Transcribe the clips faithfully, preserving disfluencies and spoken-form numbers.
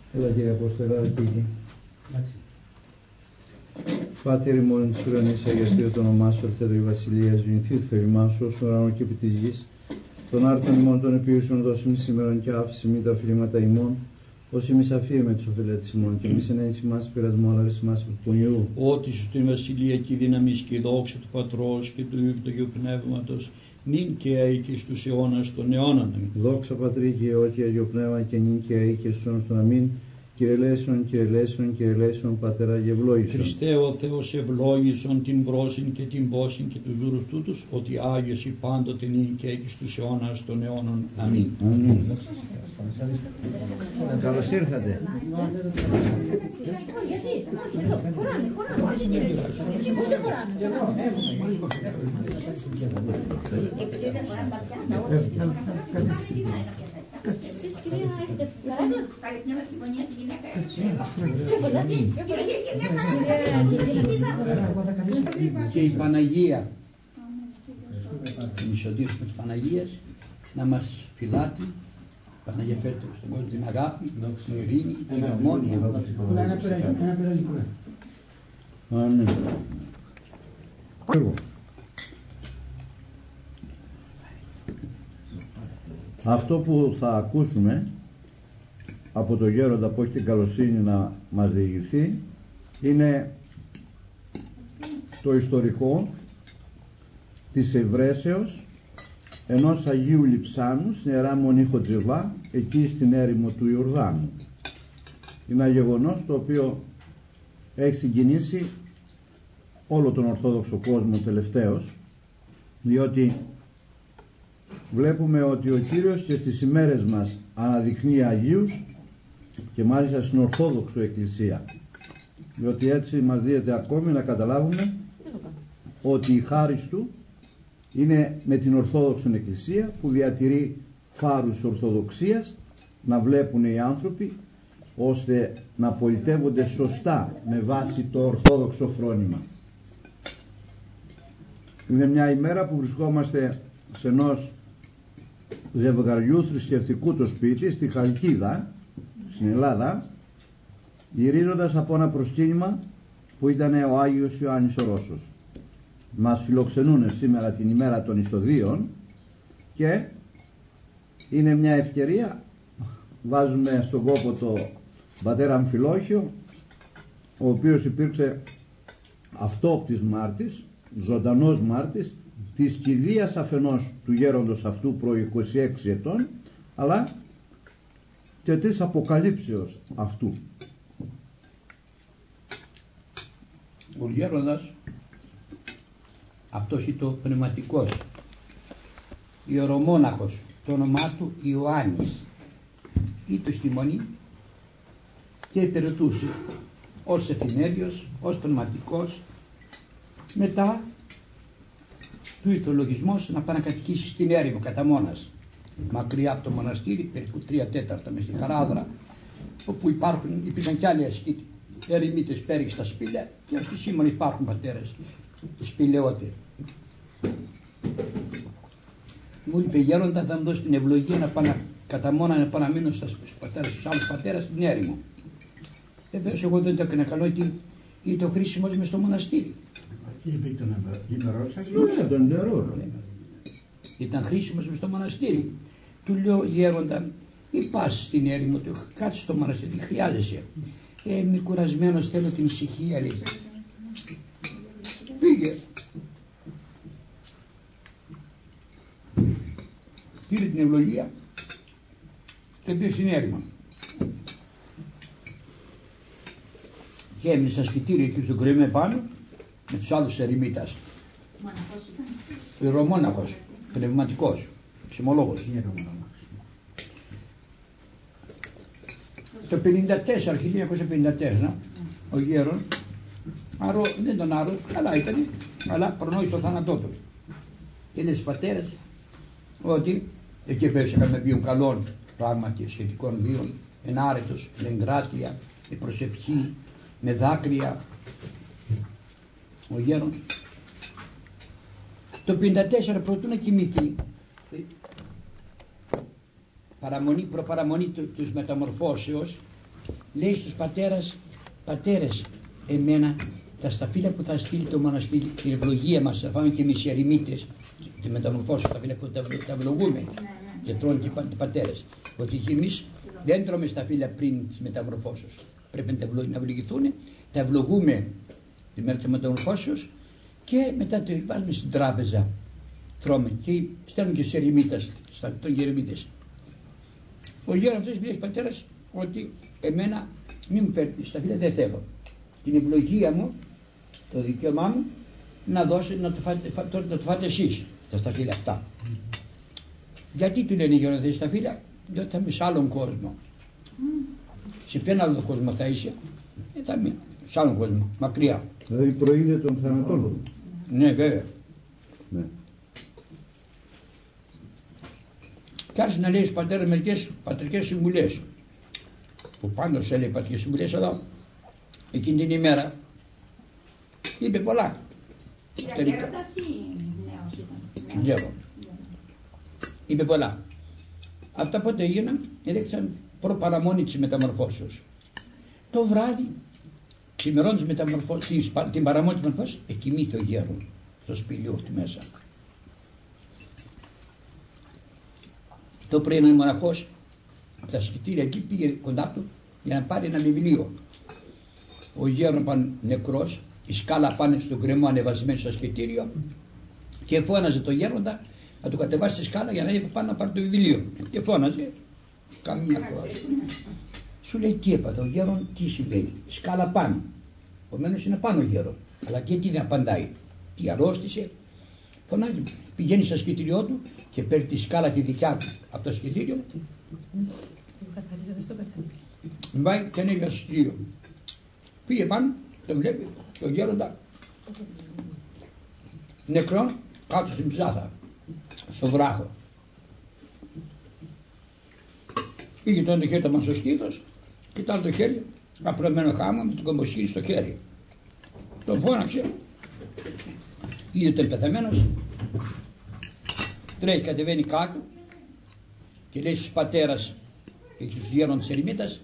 Έλα κύριε Απόστολα, εκεί. Πάτερ ημών της ουρανής, αγιαστείο το όνομά σου, ελθέτω η βασιλεία, γεννηθεί το θέλημά σου, ως ουρανό και επί της γης. Των άρτων ημών των επιούσεων δώσιμη σήμερον και άφηση μη τα οφειλήματα ημών, ως εμείς αφίεμε τους οφειλέτες ημών, και εμείς ενένεις ημάς πειρασμό, αλλά ρες ημάς του Ιού. Ότι σου την βασιλεία και η δύναμη και η δόξα του Πατρός και του Υιού και του Αγίου Πνεύματος, νυν και αεί και στους αιώνας των αιώνων. Δόξα Πατρί και Υιό και Αγίο Πνεύμα και νυν και αεί και στους αιώνας των αμήν. Κύριε Λέησον, Κύριε Λέησον, Κύριε Λέησον, Πατέρα ευλόγησον. Χριστέ ο Θεός ευλόγησον την πρόσιν και την πόσιν και τους δούρους τούτους, ότι Άγιος η πάντοτε νυν και αεί στους αιώνας των αιώνων. Αμήν. Αμήν. Καλώς ήρθατε. Εσείς κυρία έχετε παράδειγμα. Καλή μια συμφωνία τη γυναίκα. Και η Παναγία, η μισοδίωση της Παναγίας, να μας φυλάτει. Παναγία φέρτε στον κόσμο την αγάπη, την ειρήνη, την αρμόνια. Αμήν. Αυτό που θα ακούσουμε από το γέροντα που έχει την καλοσύνη να μας διηγηθεί είναι το ιστορικό της ευρέσεως ενός Αγίου Λειψάνου στην Ιερά Μονή Χοτζιβά, εκεί στην έρημο του Ιορδάνου. Είναι ένα γεγονός το οποίο έχει συγκινήσει όλο τον Ορθόδοξο κόσμο τελευταίως, διότι βλέπουμε ότι ο Κύριος και στις ημέρες μας αναδεικνύει Αγίους και μάλιστα στην Ορθόδοξο Εκκλησία, διότι έτσι μας δίνεται ακόμη να καταλάβουμε ότι η χάρις του είναι με την Ορθόδοξη Εκκλησία που διατηρεί φάρους Ορθοδοξίας να βλέπουν οι άνθρωποι ώστε να πολιτεύονται σωστά με βάση το Ορθόδοξο φρόνημα. Είναι μια ημέρα που βρισκόμαστε σε ενός ζευγαριού θρησκευτικού το σπίτι στη Χαλκίδα, στην Ελλάδα, γυρίζοντας από ένα προσκύνημα που ήταν ο Άγιος Ιωάννης ο Ρώσος. Μας φιλοξενούν σήμερα την ημέρα των εισοδείων και είναι μια ευκαιρία, βάζουμε στον κόπο το πατέρα Αμφιλόχιο, ο οποίος υπήρξε αυτόπτης μάρτης, ζωντανός μάρτης της κηδείας αφενός του γέροντος αυτού προ είκοσι έξι ετών, αλλά και της αποκαλύψεως αυτού. Ο γέροντας αυτός ήταν ο πνευματικός ιερομόναχος, το όνομά του Ιωάννης, ήταν στη Μονή και υπηρετούσε ως εθνέριος, ως πνευματικός. Μετά του ήρθε ο λογισμός να πάει να κατοικήσει στην έρημο κατά μόνας, μακριά από το μοναστήρι, περίπου τρία τέταρτα μες στη Χαράδρα, όπου υπάρχουν, υπήρχαν κι άλλοι ασκήτοι, ερημίτες πέριξ στα σπήλαια, και ως τη σήμερα υπάρχουν πατέρες σπηλαιότεροι. Μου είπε γέροντα, θα μου δώσει την ευλογία να πάω κατά μόνα να πάω να μείνω στους πατέρες, στους άλλους πατέρες στην έρημο. Βεβαίως εγώ δεν το έκανα καλό, γιατί ήταν χρήσιμος μες στο μοναστήρι. Ήταν χρήσιμος μες στο μοναστήρι. Του λέω γέροντα, μη πας στην έρημο του, κάτσε στο μοναστήρι, τι χρειάζεσαι. Ε, είμαι κουρασμένος, θέλω την ησυχία, λέει. Πήγε. Πήρε την ευλογία και πήγε στην έρημο. Και έμεινε στα σπιτήρια εκεί στο κρεμέ πάνω με τους άλλους ερημίτας. Ιερομόναχος, πνευματικός, ξημολόγος. Το χίλια εννιακόσια πενήντα τέσσερα ο γέρον, άρο, δεν τον άρρωσε, καλά ήταν, αλλά προνόησε το θάνατό του. Και είναι στους πατέρες ότι εκεί πέρασε με βίων καλών πράγματι σχετικών βίων, ενάρετος, με εγκράτεια, με προσευχή, με δάκρυα. Ο γέρον το πενήντα τέσσερα προτού να κοιμηθεί, παραμονή, προπαραμονή του, τους μεταμορφώσεως, λέει στους πατέρας, πατέρες, εμένα τα σταφύλια που θα στείλει το μοναστήρι, την ευλογία μας, θα φάμε και εμείς οι ερημίτες, τη μεταμορφώση, τα σταφύλια που τα ευλογούμε και τρώνε και οι πατέρες. Ότι εμείς δεν τρώμε σταφύλια πριν της μεταμορφώσεως. Πρέπει να ευλογηθούν, τα ευλογούμε τη μέρα της μεταμορφώσεως και μετά το βάζουμε στην τράπεζα. Τρώμε και στέλνουμε και στους ερημίτες, των ερημίτες. Ο γέρον αυτός λέει πατέρας ότι εμένα μην μου παίρνει σταφύλια, δεν θέλω. Την ευλογία μου, το δικαίωμά μου, να δώσει, να το φάτε, να το φάτε εσείς τα σταφύλια αυτά. Mm. Γιατί του λένε οι γέροντες σταφύλια? Διότι θα είμαι σε άλλον κόσμο. Mm. Σε ποιον άλλο κόσμο θα είσαι? Ε, θα είμαι σε άλλον κόσμο, μακριά. Δηλαδή προείδε των θανατών. Ναι, βέβαια. Ναι. Και άρχισε να λέει στους πατέρες μερικές πατρικές συμβουλές. Που πάντως έλεγε πατρικές συμβουλές εδώ. Εκείνη την ημέρα είπε πολλά. Ήταν γέροντας ή νέος? Γέρο. Είπε πολλά. Αυτά πότε έγιναν? Έδειξαν προπαραμόνη της μεταμορφώσεως. Το βράδυ, ξημερώνοντας μεταμορφώσεως, την παραμόνη της μεταμορφώσεως, εκοιμήθη ο γέρος στο σπηλιό του μέσα. Το πρωί ο μοναχός από τα σκητήρια εκεί πήγε κοντά του για να πάρει ένα βιβλίο. Ο γέρον πάνε νεκρός, η σκάλα πάνε στον κρεμό ανεβασμένη στο σκητήριο και φώναζε το γέροντα να του κατεβάσει τη σκάλα για να έρθει πάνω να πάρει το βιβλίο. Και φώναζε, καμία φάση. Σου λέει τι έπαθε ο γέρον, τι συμβαίνει? Σκάλα πάνω. Επομένως είναι πάνω ο γέρον. Αλλά και τι δεν απαντάει. Τι αρρώστησε? Φωνάζει, πηγαίνει στο σκητήριό του και παίρνει τη σκάλα τη δικιά του από το σκητήριο. Πάει και ανέβει στο σκητήριο. Πήγε πάνω, τον βλέπει και ο γέροντα νεκρό κάτω στην ψάθα, στο βράχο. Πήγε τον το χέρι του μασοσκήτος, κοιτάει το χέρι, απλωμένο χάμο με τον κομποσχήρι στο χέρι. Τον φώναξε, είδε τον πεθαμένος, τρέχει, κατεβαίνει κάτω και λέει στους πατέρας και στους γέροντες της ερημίτας,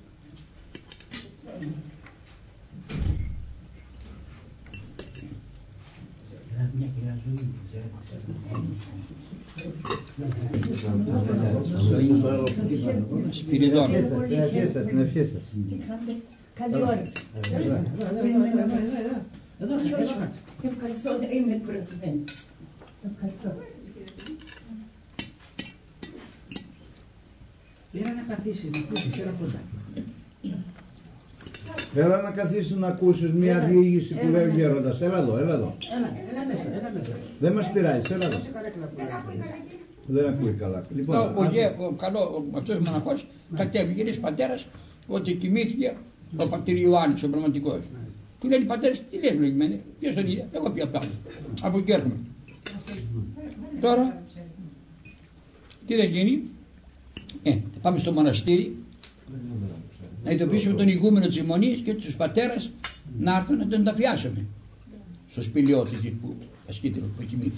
Σπυριδών. Στην ευχή σας, στην ευχή σας. Καλή όρεξη. Ευχαριστώ, είμαι εκπαιδευμένη. Ευχαριστώ. Έλα να καθίσεις, να ακούσεις, έλα κοντά. Έλα να καθίσεις να ακούσεις μια διήγηση που λέει ο γέροντας. Έλα εδώ, έλα εδώ. Έλα, έλα μέσα, έλα μέσα. Δεν μας πειράζει, έλα εδώ. Δεν ακούει καλά. Λοιπόν, ο καλό, αυτός ο μοναχός κατέβηκε, είναι πατέρας ότι κοιμήθηκε ο πατήρ Ιωάννης, ο πραγματικός. Του λένε οι πατέρες, τι λέει ευλογημένοι, ποιος τον είδε, εγώ πια πάνω. Από εκεί έρχομαι. Τώρα, τι θα γίνει? Ε, πάμε στο μοναστήρι να ειδοποιήσουμε τον ηγούμενο της Μονής και τους πατέρας να έρθουν να τον ταφιάσουμε στο σπηλιό του εκεί που ασκήτηρο που κοιμήθηκε.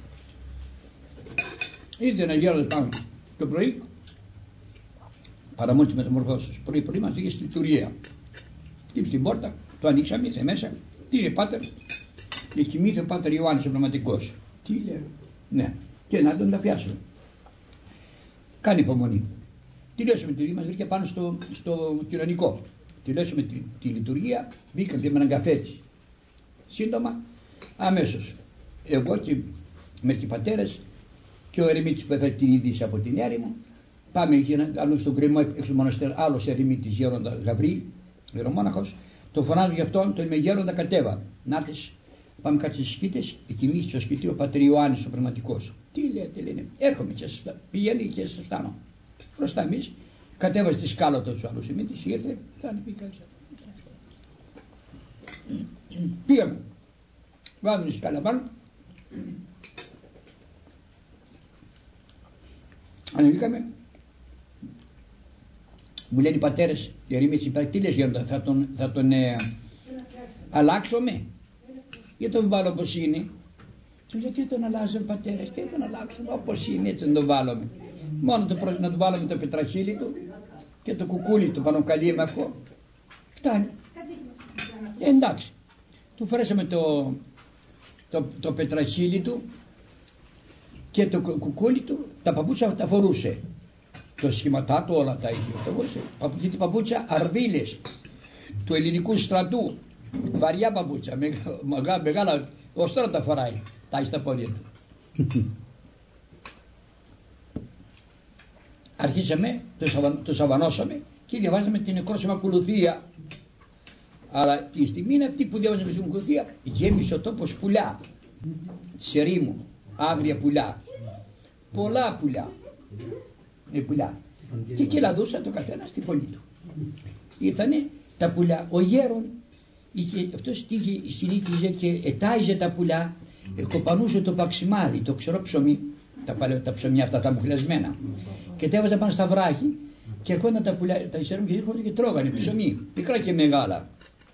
Ήρθε ένα γέροντας πάνω το πρωί, παραμονή της μεταμορφώσεως. Πρωί πρωί μας πήγε στη λειτουργία. Χτύπησε την πόρτα, το ανοίξαμε, ήρθε μέσα. Τι είναι πάτερ? Και κοιμήθηκε ο πάτερ Ιωάννης ο πραγματικός. Τι λέει? Ναι, και να τον ταφιάσουμε. Κάνει υπομονή. Τελειώσαμε τη λειτουργία, μας βρήκε πάνω στο, στο κοινωνικό. Τελειώσαμε τη, τη λειτουργία, μπήκαμε και με έναν καφέτσι. Σύντομα, αμέσως. Εγώ και μερικοί πατέρες και ο ερημίτης που έφερε την είδηση από την έρημο, πάμε εκεί άλλο στον κρεμό έξω μοναστέρι, άλλος ερημίτης γέροντα Γαβρίλ, γερομόναχος, το φωνάζω γι' αυτόν, τον είμαι γέροντα κατέβα. Να έρθεις, πάμε κάτω στις σκήτες, εκοιμήθη στο σπίτι ο πατήρ Ιωάννης ο πραγματικός. Τι λέτε, λένε, έρχομαι και σας πηγαίνει και σας φτάνω. Μπροστά εμείς, κατέβασε τη σκάλα του άλλου ερημίτης, ήρθε, θα ανεβεί κάτω. Πήγαμε, βάζουμε τη σκάλα πάνω. Ανεβήκαμε, μου λένε οι πατέρες, οι ερημίτες, τι λες γέροντα, θα τον, θα τον ε, αλλάξουμε, για τον βάλω όπως είναι. Του λέει τι τον αλλάζουμε πατέρες, τι τον αλλάξουμε, όπως είναι έτσι να τον βάλουμε. Μόνο το, να του βάλουμε το πετραχύλι του και το κουκούλι του πανοκαλίμαχο Φτάνει. Ε, εντάξει. Του φορέσαμε το, το, το πετραχύλι του και το κουκούλι του, τα παπούτσια τα φορούσε. Το σχηματά του όλα τα είχε. Τα φορούσε. Γιατί παπούτσια αρβίλες του ελληνικού στρατού. Βαριά παπούτσια, μεγάλα, μεγάλα, ως τώρα τα φοράει. Τα έχει στα πόδια του. Αρχίσαμε, το, σαβα, το σαβανώσαμε και διαβάζαμε την νεκρόσιμα ακολουθία. Αλλά τη στιγμή αυτή που διαβάζαμε την ακολουθία γέμισε ο τόπος πουλιά. Σε ρήμου, άγρια πουλιά. Πολλά πουλιά. Ε, πουλιά. Και κελαδούσαν το καθένα στην πόλη του. Ήρθανε τα πουλιά. Ο γέρον είχε, αυτός είχε, συνήθιζε και ετάιζε τα πουλιά, κοπανούσε το παξιμάδι, το ξερό ψωμί, τα, παλαι, τα ψωμιά αυτά τα μουχλασμένα, και τα έβαζε πάνω στα βράχη και ερχόταν τα πουλιά, τα εισέρουν και έρχονταν και τρώγανε ψωμί, πικρά και μεγάλα.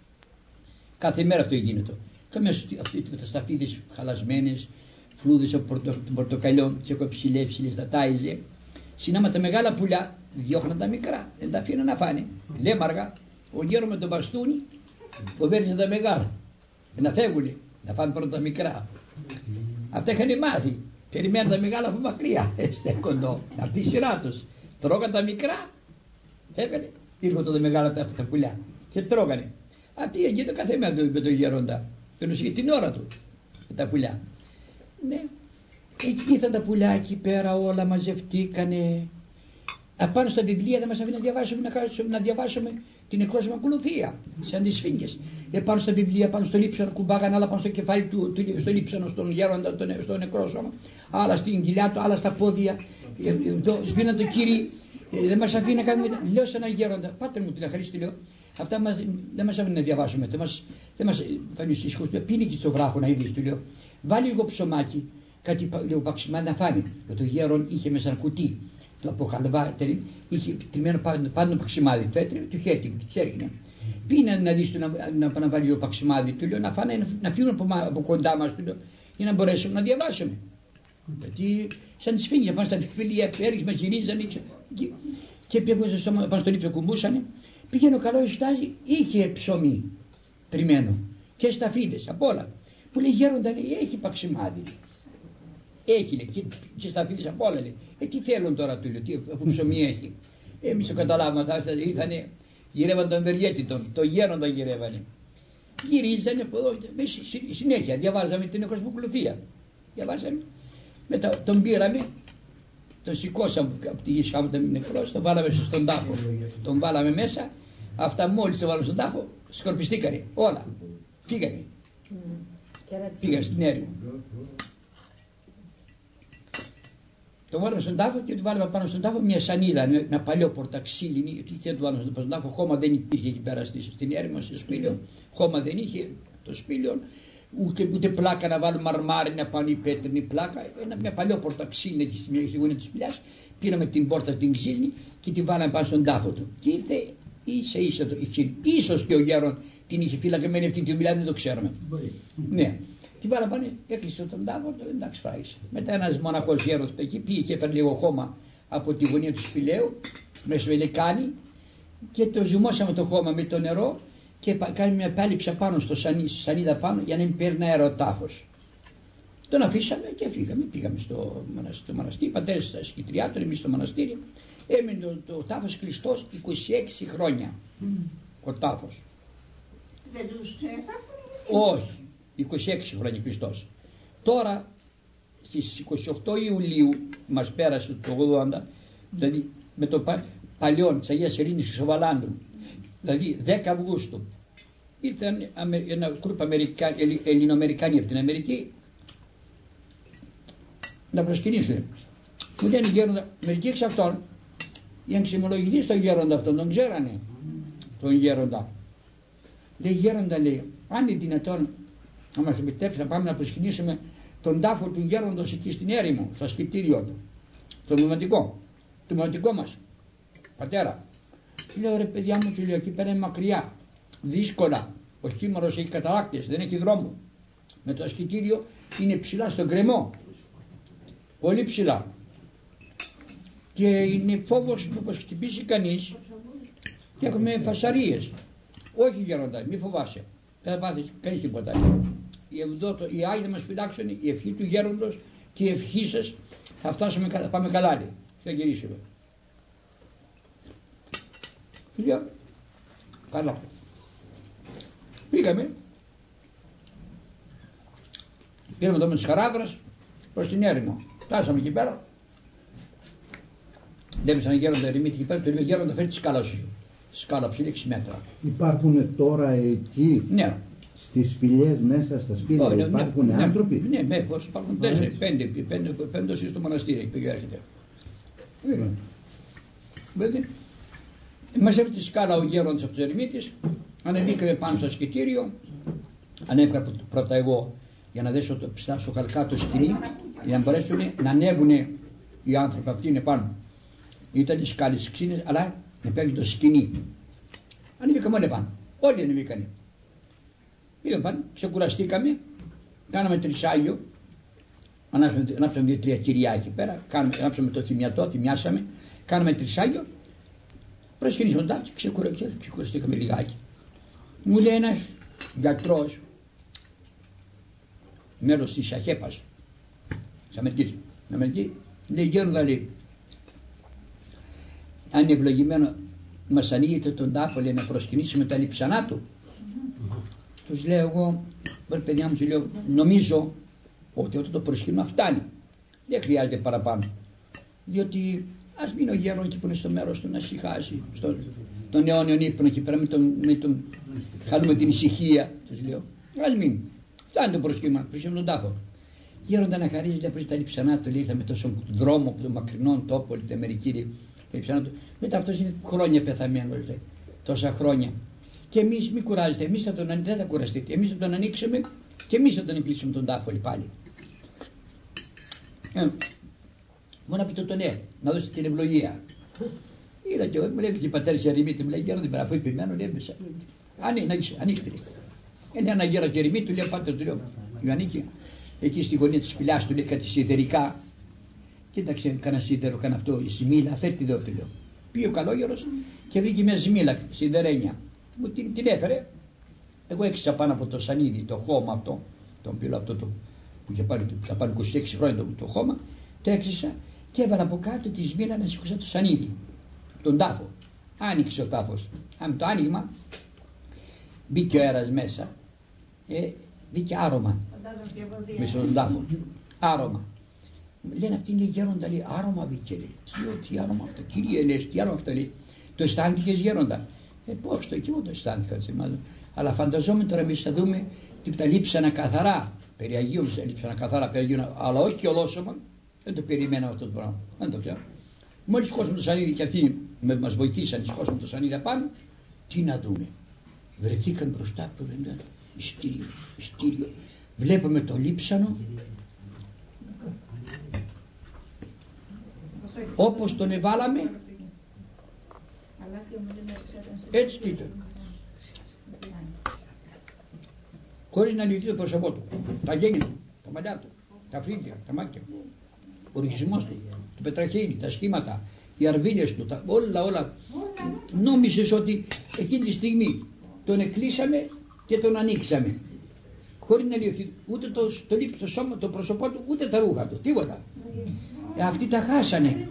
Κάθε μέρα αυτό γίνεται. Κάμια τα σταφίδες χαλασμένες, φλούδες από πορτο, πορτοκαλιό, τσεκοψιλεύσιλες, τα τάιζε. Συνάμα τα μεγάλα πουλιά διώχναν τα μικρά, δεν τα αφήναν να φάνε. Λέμαργα, ο γέρο με τον μπαστούνι φοβέριζε τα μεγάλα. Να φεύγουνε, να φάνε πρώτα τα μικρά. Αυτά είχαν μάθει. Περιμέναν τα μεγάλα από μακριά. Στέκοντο, να έρθει η σειρά τους. Τρώγαν τα μικρά, έφερε, ήρθαν τα μεγάλα τα, τα πουλιά και τρώγανε. Αυτοί έγινε κάθε μέρα με τον γέροντα. Περνούσε την ώρα του με τα πουλιά. Ναι. Εκεί ήρθαν τα πουλιά εκεί πέρα, όλα μαζευτήκανε. Απάνω στα βιβλία δεν μας αφήνει να διαβάσουμε, να, να διαβάσουμε την νεκρόσιμα ακολουθία, σαν τις σφίγγες. Επάνω στα βιβλία, πάνω στο λείψανο, κουμπάγαν άλλα πάνω στο κεφάλι του, του στο λείψανο, στον γέροντα, στο νεκρόσωμα, άλλα στην κοιλιά του, άλλα στα πόδια. Σβήναν το κύρι, ε, δεν μας αφήνει να κάνουμε. Λέω σε έναν γέροντα, πάτε μου την αχαρίστη, λέω, αυτά μας, δεν μας αφήνει να διαβάσουμε. Δεν μας, δεν μας φανεί στις σχολές του, πίνει και στο βράχο να είδεις, του λέω. Βάλει λίγο ψωμάκι, κάτι λίγο παξιμάδι να φάνει. Και το γέρον είχε μέσα ένα κουτί. Το από χαλβά, είχε τριμμένο πάνω, πάνω παξιμάδι, το έτρεπε, του είχε έτοιμο, του έριχνε. Πήγαινε να δεις να, να, να βάλει το παξιμάδι, του λέω, να, φάνε, να, να φύγουν από, από κοντά μας, του λέω, για να μπορέσουμε να διαβάσουμε. Mm. Γιατί σαν τις φύγει, πάνω στα βιβλία, έριξε, μας γυρίζανε και, και, και πήγαινε στο, πάνω στο λίψο, κουμπούσανε. Πήγαινε ο καλός στάζι, είχε ψωμί τριμμένο και σταφίδες, απ' όλα. Που λέει γέροντα, λέει, έχει παξιμάδι. Έχει, λέει, και, και σταφίδες απ' όλα, λέει. Ε, τι θέλουν τώρα, του λέω, τι από ψωμί έχει. Εμείς το καταλάβαμε, ήρθανε, γυρεύαν τον Βεργέτη, τον, τον γέροντα γυρεύανε. Γυρίζανε από εδώ, συνέχεια, διαβάζαμε την νεκρόσιμη ακολουθία. Διαβάζαμε, μετά τον πήραμε, τον σηκώσαμε από τη γη, τον νεκρός, τον βάλαμε στον τάφο. Τον βάλαμε μέσα, αυτά μόλις τον βάλαμε στον τάφο, σκορπιστήκανε, όλα, φύγανε. Πήγαν στην έρημο. Το βάλαμε στον τάφο και του βάλαμε πάνω στον τάφο μια σανίδα, ένα παλιό πορταξίλινι, γιατί δεν του βάλαμε στον τάφο, χώμα δεν υπήρχε εκεί πέρα στην έρημο, στο σπήλαιο, χώμα δεν είχε το σπήλαιο, ούτε, ούτε πλάκα να βάλουμε μαρμάρι, να πάνε η πέτρινη πλάκα, ένα, μια παλιό πορταξίλινι εκεί στη γωνία της σπηλιάς, πήραμε την πόρτα την ξύλινη και την βάλαμε πάνω στον τάφο του. Και ήρθε ίσα ίσα το ξύλινι, ίσως και ο γέρον την είχε φυλακεμένη αυτή τη δουλειά, δεν το ξέρουμε. Ναι. Την βάλα πάνε, έκλεισε τον τάφο, εντάξει φάγησε. Μετά ένας μοναχός γέρος εκεί πήγε και έφερε λίγο χώμα από τη γωνία του σπηλαίου, με σβελεκάνη, και το ζυμώσαμε το χώμα με το νερό και κάνουμε μια πάλιψα πάνω στο σανί, σανίδα πάνω για να μην παίρνει αέρα ο τάφος. Τον αφήσαμε και φύγαμε, πήγαμε στο μοναστήρι, μοναστήρι πατέρες στα σκητριά του, εμείς στο μοναστήρι. Έμεινε το, το τάφος κλειστός είκοσι έξι χρόνια. Mm. Ο τάφος. Δεν τους όχι. είκοσι έξι χρόνια κλειστός. Τώρα στις είκοσι οκτώ Ιουλίου μας πέρασε το ογδόντα, δηλαδή με το πα, παλιόν της Αγίας Ειρήνης του Σοβαλάντου, δηλαδή δέκα Αυγούστου, ήρθαν ένα κρουπ Ελληνοαμερικάνοι από την Αμερική να προσκυνήσουν. Μου λένε γέροντα, μερικοί εξ αυτών, για να ξεμολογηθεί στον γέροντα αυτόν, τον ξέρανε τον γέροντα. Λέει γέροντα, λέει, αν είναι δυνατόν να μας επιτρέψει να πάμε να προσκυνήσουμε τον τάφο του γέροντος εκεί στην έρημο, στο σπιτήριο του, στο μνηματικό, το μνηματικό μας, πατέρα. Λέω, ρε παιδιά μου, και λέω, εκεί πέρα είναι μακριά, δύσκολα, ο χήμωρος έχει καταράκτες, δεν έχει δρόμο. Με το ασκητήριο είναι ψηλά στον γκρεμό, πολύ ψηλά. Και είναι φόβος που πως χτυπήσει κανείς και έχουμε φασαρίες. Όχι γέροντα, μη φοβάσαι. Δεν θα πάθεις κανείς τίποτα. Οι, οι Άγιοι θα μας φυλάξουν, η ευχή του γέροντος και η ευχή σας θα φτάσουμε, θα πάμε καλά. Θα γυρίσουμε. Φιλιά, καλά. Πήγαμε. Πήραμε το με τις Χαράδρας προς την έρημο. Φτάσαμε εκεί πέρα. Λέμε σαν γέροντα ερημίτη εκεί πέρα, το είπε γέροντα φέρει τη σκάλα σου. Σκάλα ψηλή έξι μέτρα. Υπάρχουν τώρα εκεί, ναι, στις σπηλιές μέσα στα σπίτια, oh, υπάρχουν ναι, άνθρωποι. Ναι, ναι, πώς υπάρχουν τέσσερις, πέντε, πέντε, πέντε στο μοναστήρι εκεί που έρχεται. Δηλαδή, μας έφερε τη σκάλα ο γέροντας από τους ερημίτες, ανεβήκαμε πάνω στο ασκητήριο, ανέβηκα πρώτα εγώ για να δέσω το ψηλά χαλκά το σκηνή, για να μπορέσουν να ανέβουν οι άνθρωποι αυτοί είναι πάνω. Ήταν οι σκάλες ξύνες, αλλά να παίρνει το σκηνή. Ανέβηκαμε όλοι πάνω. Όλοι ανέβηκανε. Πήγαμε πάνω, ξεκουραστήκαμε, κάναμε τρισάγιο, ανάψαμε δύο-τρία κυριά εκεί πέρα, κάναμε, ανάψαμε το θυμιατό, θυμιάσαμε, κάναμε τρισάγιο, προσκυνήσαμε τα και ξεκουραστήκαμε λιγάκι. Μου λέει ένας γιατρός, μέλος της Αχέπας, της Αμερικής, Αμερική, λέει γέροντα, λέει, αν είναι ευλογημένο μας ανοίγετε τον τάφο, λέει, να προσκυνήσουμε τα λείψανά του. Mm-hmm. Τους λέω εγώ, παιδιά μου, λέω, νομίζω ότι όταν το προσκύνουμε φτάνει. Δεν χρειάζεται παραπάνω. Διότι ας μείνει ο γέρον εκεί που είναι στο μέρος του να ησυχάσει, στον τον αιώνιον ύπνο εκεί πέρα, μην τον, μην τον χάνουμε την ησυχία, τους λέω. Ας μείνει. Φτάνει το προσκύνημα, προσκύνουμε τον τάφο. Γέροντα να χαρίζει, λέει, τα λείψανά του, λέει, ήρθαμε τόσο δρόμο από τον μακρινόν τόπο, την Αμερική. Μετά αυτός είναι χρόνια πεθαμένος, λέει, τόσα χρόνια. Και εμείς μην κουράζετε, εμείς θα τον, δεν θα κουραστείτε, εμείς θα τον ανοίξουμε και εμείς θα τον κλείσουμε τον τάφο πάλι. Ε, μόνο να πείτε το ναι, να δώσετε την ευλογία. Είδα και εγώ, μου λέει και οι πατέρες ερημίτη, μου λέει γέροντα πέρα, αφού επιμένω, λέει μέσα. Ανοίξτε. Είναι ένα γέρο και ερημίτη, του λέω πάτερ, του λέω, Ιωαννίκη, εκεί στη γωνία της σπηλιάς του λέει κάτι σιδερικά. Κοίταξε, κάνα σίδερο, κάνα αυτό, η σιμίλα, φέρει τη δω, του λέω. Πήγε ο καλόγερος και βρήκε μια σιμίλα, σιδερένια. Μου την, την έφερε. Εγώ έξισα πάνω από το σανίδι, το χώμα αυτό, τον πύλο αυτό το, που είχε πάρει, θα πάρει είκοσι έξι χρόνια το, το χώμα, το έξισα και έβαλα από κάτω τη σμήλα να σηκώσω το σανίδι, τον τάφο. Άνοιξε ο τάφος. Με το άνοιγμα μπήκε ο αέρας μέσα, ε, μπήκε άρωμα μέσα στον τάφο. Άρωμα. Λένε αυτοί, λέει, γέροντα, λέει, άρωμα μπήκε, λέει. Τι, τι άρωμα αυτό, κύριε, λες, τι άρωμα αυτό, λέει. Το αισθάνθηκες, γέροντα? Ε, πώς το, και εγώ το αισθάνθηκα, μάλλον. Αλλά φανταζόμαι τώρα εμείς θα δούμε ότι τα λείψανα καθαρά, περί Αγίου λείψανα καθαρά, περί Αγίου, αλλά όχι και ολόσωμα. Δεν το περιμέναμε αυτό το πράγμα. Δεν το ξέρω. Μόλις σηκώσαμε το σανίδι και αυτοί μας βοηθήσαν, σηκώσαμε το σανίδι πάνω, τι να δούμε. Βρεθήκαν μπροστά από το λένε, μυστήριο, μυστήριο. Βλέπαμε το λείψανο, όπως τον εβάλαμε, έτσι ήταν. Χωρίς να λυθεί το πρόσωπό του, τα γένια του, τα μαλλιά του, τα φρύδια, τα μάτια, ο ορχισμός του, το πετραχύλι, τα σχήματα, οι αρβίλες του, τα, όλα όλα. Νόμισες ότι εκείνη τη στιγμή τον εκκλείσαμε και τον ανοίξαμε. Χωρίς να λυθεί ούτε το, το, το σώμα, το πρόσωπό του, ούτε τα ρούχα του, τίποτα. Ε, αυτοί τα χάσανε.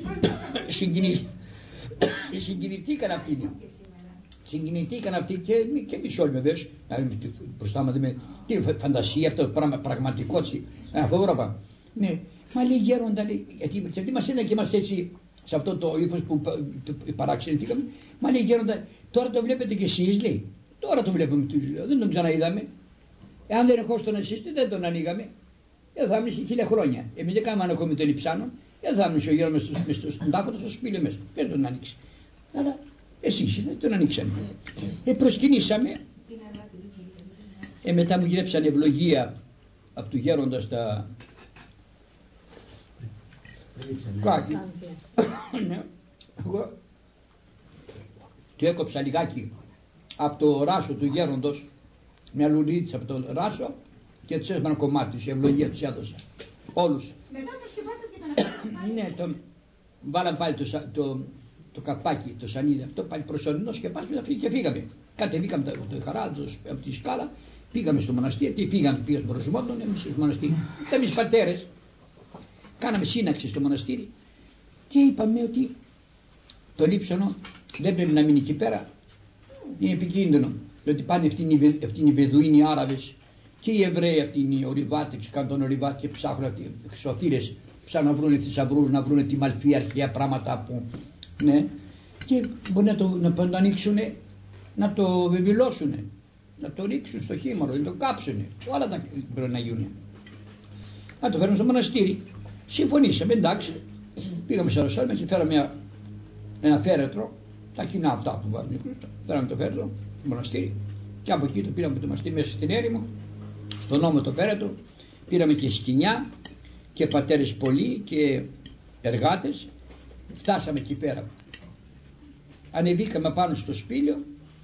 Συγκινηθήκαν αυτοί. Συγκινηθήκαν αυτοί και, και εμείς όλοι βεβαίως. Μπροστά μας με τι φαντασία, αυτό το πράγμα πραγματικό. Φοβερό. Ναι, μα λέει γέροντα, γιατί, γιατί μας είδαν και μας έτσι σε αυτό το ύφος που παραξενηθήκαμε. Μα λέει γέροντα, τώρα το βλέπετε κι εσείς, λέει. Τώρα το βλέπουμε, δεν τον ξαναείδαμε. Εάν δεν ερχόσασταν εσείς, δεν τον ανοίγαμε. Δεν θα ήμουν χίλια χρόνια. Εμείς δεν κάναμε ανακόμη τον Ιψάνο, δεν θα ήμουν ο γέρος μες στον τάφο του, στο σπήλαιο μέσα. Δεν τον άνοιξε. Αλλά εσείς δεν τον ανοίξαμε. Ε, προσκυνήσαμε. Ε, μετά μου γυρέψαν ευλογία από του γέροντα στα κάτι. Ναι. Εγώ του έκοψα λιγάκι από το ράσο του γέροντος, μια λουλίτσα από το ράσο και τους έσβανα κομμάτι τους, η ευλογία τους έδωσα. Όλους. Μετά το σκεπάσατε και τον αφήσατε πάλι. Ναι, το, βάλαν πάλι το, το, το καπάκι, το σανίδι αυτό, πάλι προσωρινό σκεπάσαμε και φύγαμε. Κατεβήκαμε το, το χαράδο από τη σκάλα, πήγαμε στο μοναστήρι, τι πήγαμε, πήγαμε στο Προσμόντων, εμείς στο μοναστήρι. Εμείς πατέρες, κάναμε σύναξη στο μοναστήρι και είπαμε ότι το λείψανο δεν πρέπει να μείνει εκεί πέρα, είναι επικίνδυνο. Διότι πάνε αυτοί οι Βεδουίνοι Άραβες και οι Εβραίοι, αυτοί οι ορειβάτες, και κάνουν τον ορειβάτη και ψάχνουν αυτοί οι χρυσοθύρες, ψάχνουν να βρουν θησαυρούς, να βρουν τη μαλφή αρχαία πράγματα που. Ναι, και μπορεί να το, να το ανοίξουν, να το βεβηλώσουν, να το ρίξουν στο χήμαρο, να το κάψουν. Όλα τα πρέπει να γίνουν. Να το φέρουμε στο μοναστήρι. Συμφωνήσαμε, εντάξει. Πήγαμε σε Ιερουσαλήμ και φέραμε μια, ένα φέρετρο, τα κοινά αυτά που βάζουν. Φέραμε το φέρετρο στο μοναστήρι και από εκεί το πήραμε το μοναστήρι μέσα στην έρημο, στον νόμο το φέρετρο. Πήραμε και σκοινιά και πατέρες πολλοί και εργάτες. Φτάσαμε εκεί πέρα. Ανεβήκαμε πάνω στο σπήλαιο.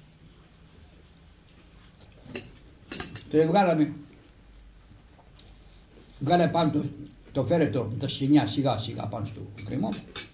Το βγάλαμε. Βγάλαμε πάνω το, το φέρετρο με τα σκοινιά σιγά σιγά πάνω στο κρεμό.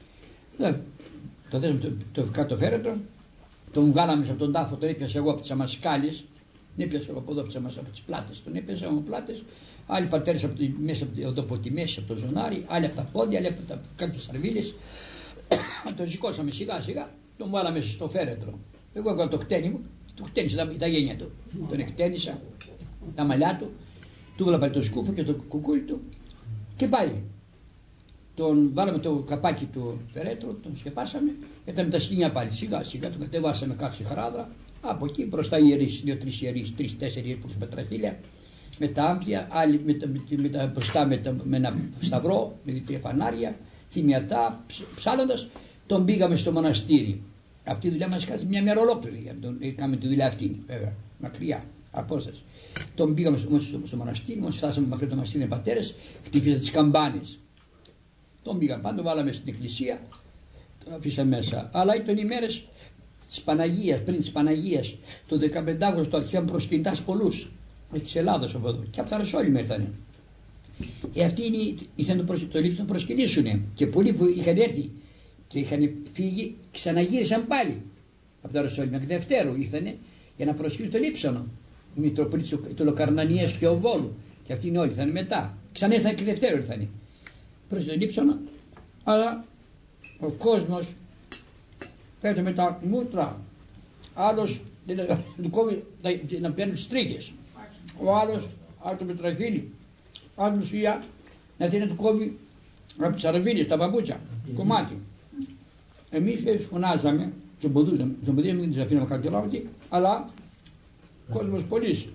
Το θέσαμε το, το, το, το φέρετρο. Τον βγάλαμε από τον τάφο, τον έπιασα εγώ από τις αμασκάλες. Τον έπιασα εγώ από εδώ από τις πλάτες. Τον έπιασα από πλάτες. Άλλοι πατέρες από τη, μέσα από, εδώ, από τη μέση, από το ζωνάρι. Άλλοι από τα πόδια, άλλοι από τα, κάποιες σαρβίλες. Τον σηκώσαμε σιγά σιγά, τον βάλαμε στο φέρετρο. Εγώ έβγαλα το χτένι μου, του χτένισα τα, τα γένια του. Τον εκτένισα, τα μαλλιά του, του έβαλα πάλι το σκούφο και το κουκούλι του και πάλι. Τον βάλαμε το καπάκι του φερέτρου, τον σκεπάσαμε, ήταν με τα σκοινιά πάλι. Σιγά σιγά τον κατεβάσαμε κάτω στη χαράδρα. Από εκεί μπροστά οι ιερείς, δύο-τρεις ιερείς, τρεις-τέσσερις ιερείς με πετραχίλια, με τα άμπια, άλλοι με τα, με τα, μπροστά με, τα, με ένα σταυρό, με δύο φανάρια, θυμιατά, ψάλλοντας, τον πήγαμε στο μοναστήρι. Αυτή η δουλειά μας κάτσε μια μέρα ολόκληρη, για τον έκαμε τη δουλειά αυτή, βέβαια, μακριά, απόσταση. Τον πήγαμε στο, στο, στο μοναστήρι, μόλις φτάσαμε μακριά το μοναστήρι, οι πατέρες, χτύπησαν τις καμπάνες. Τον πήγαμε πάνω, τον βάλαμε στην εκκλησία, τον αφήσαμε μέσα. Αλλά ήταν οι μέρες της Παναγίας, πριν της Παναγίας, το δεκαπέντε Αυγούστου αρχίσαν προσκυνητάς πολλούς, της Ελλάδος από εδώ, και από τα Ρωσόλυμα ήρθανε. Ε, αυτοί ήθελαν το, προσ... το λείψανο να προσκυνήσουν και πολλοί που είχαν έρθει και είχαν φύγει ξαναγύρισαν πάλι από τα Ρωσόλυμα και Δευτέρου ήρθανε για να προσκυνήσουν το λείψανο. Οι Μητροπολίτες του Λοκαρνανίας και ο Βόλου και αυτοί είναι όλοι, ήρθαν μετά. Ξανά ήρθαν και Δευτέρου ήρθανε. Προς το λείψανο, αλλά ο κόσμος πέφτει με τα μούτρα. Άλλος του κόβει να παίρνει τις τρίχες. Ο άλλος, άλλο το μετραχύλι. Άλλος για να θέλει να του κόβει από τις αραβίλες, τα παπούτσια, κομμάτι. Εμείς φωνάζαμε και μπορούσαμε, δεν μπορούσαμε να τις αφήναμε καρδιολάβητοι, αλλά κόσμος πολύς.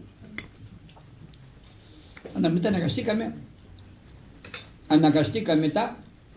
Μετά αναγκαστήκαμε, αναγκαστήκαμε μετά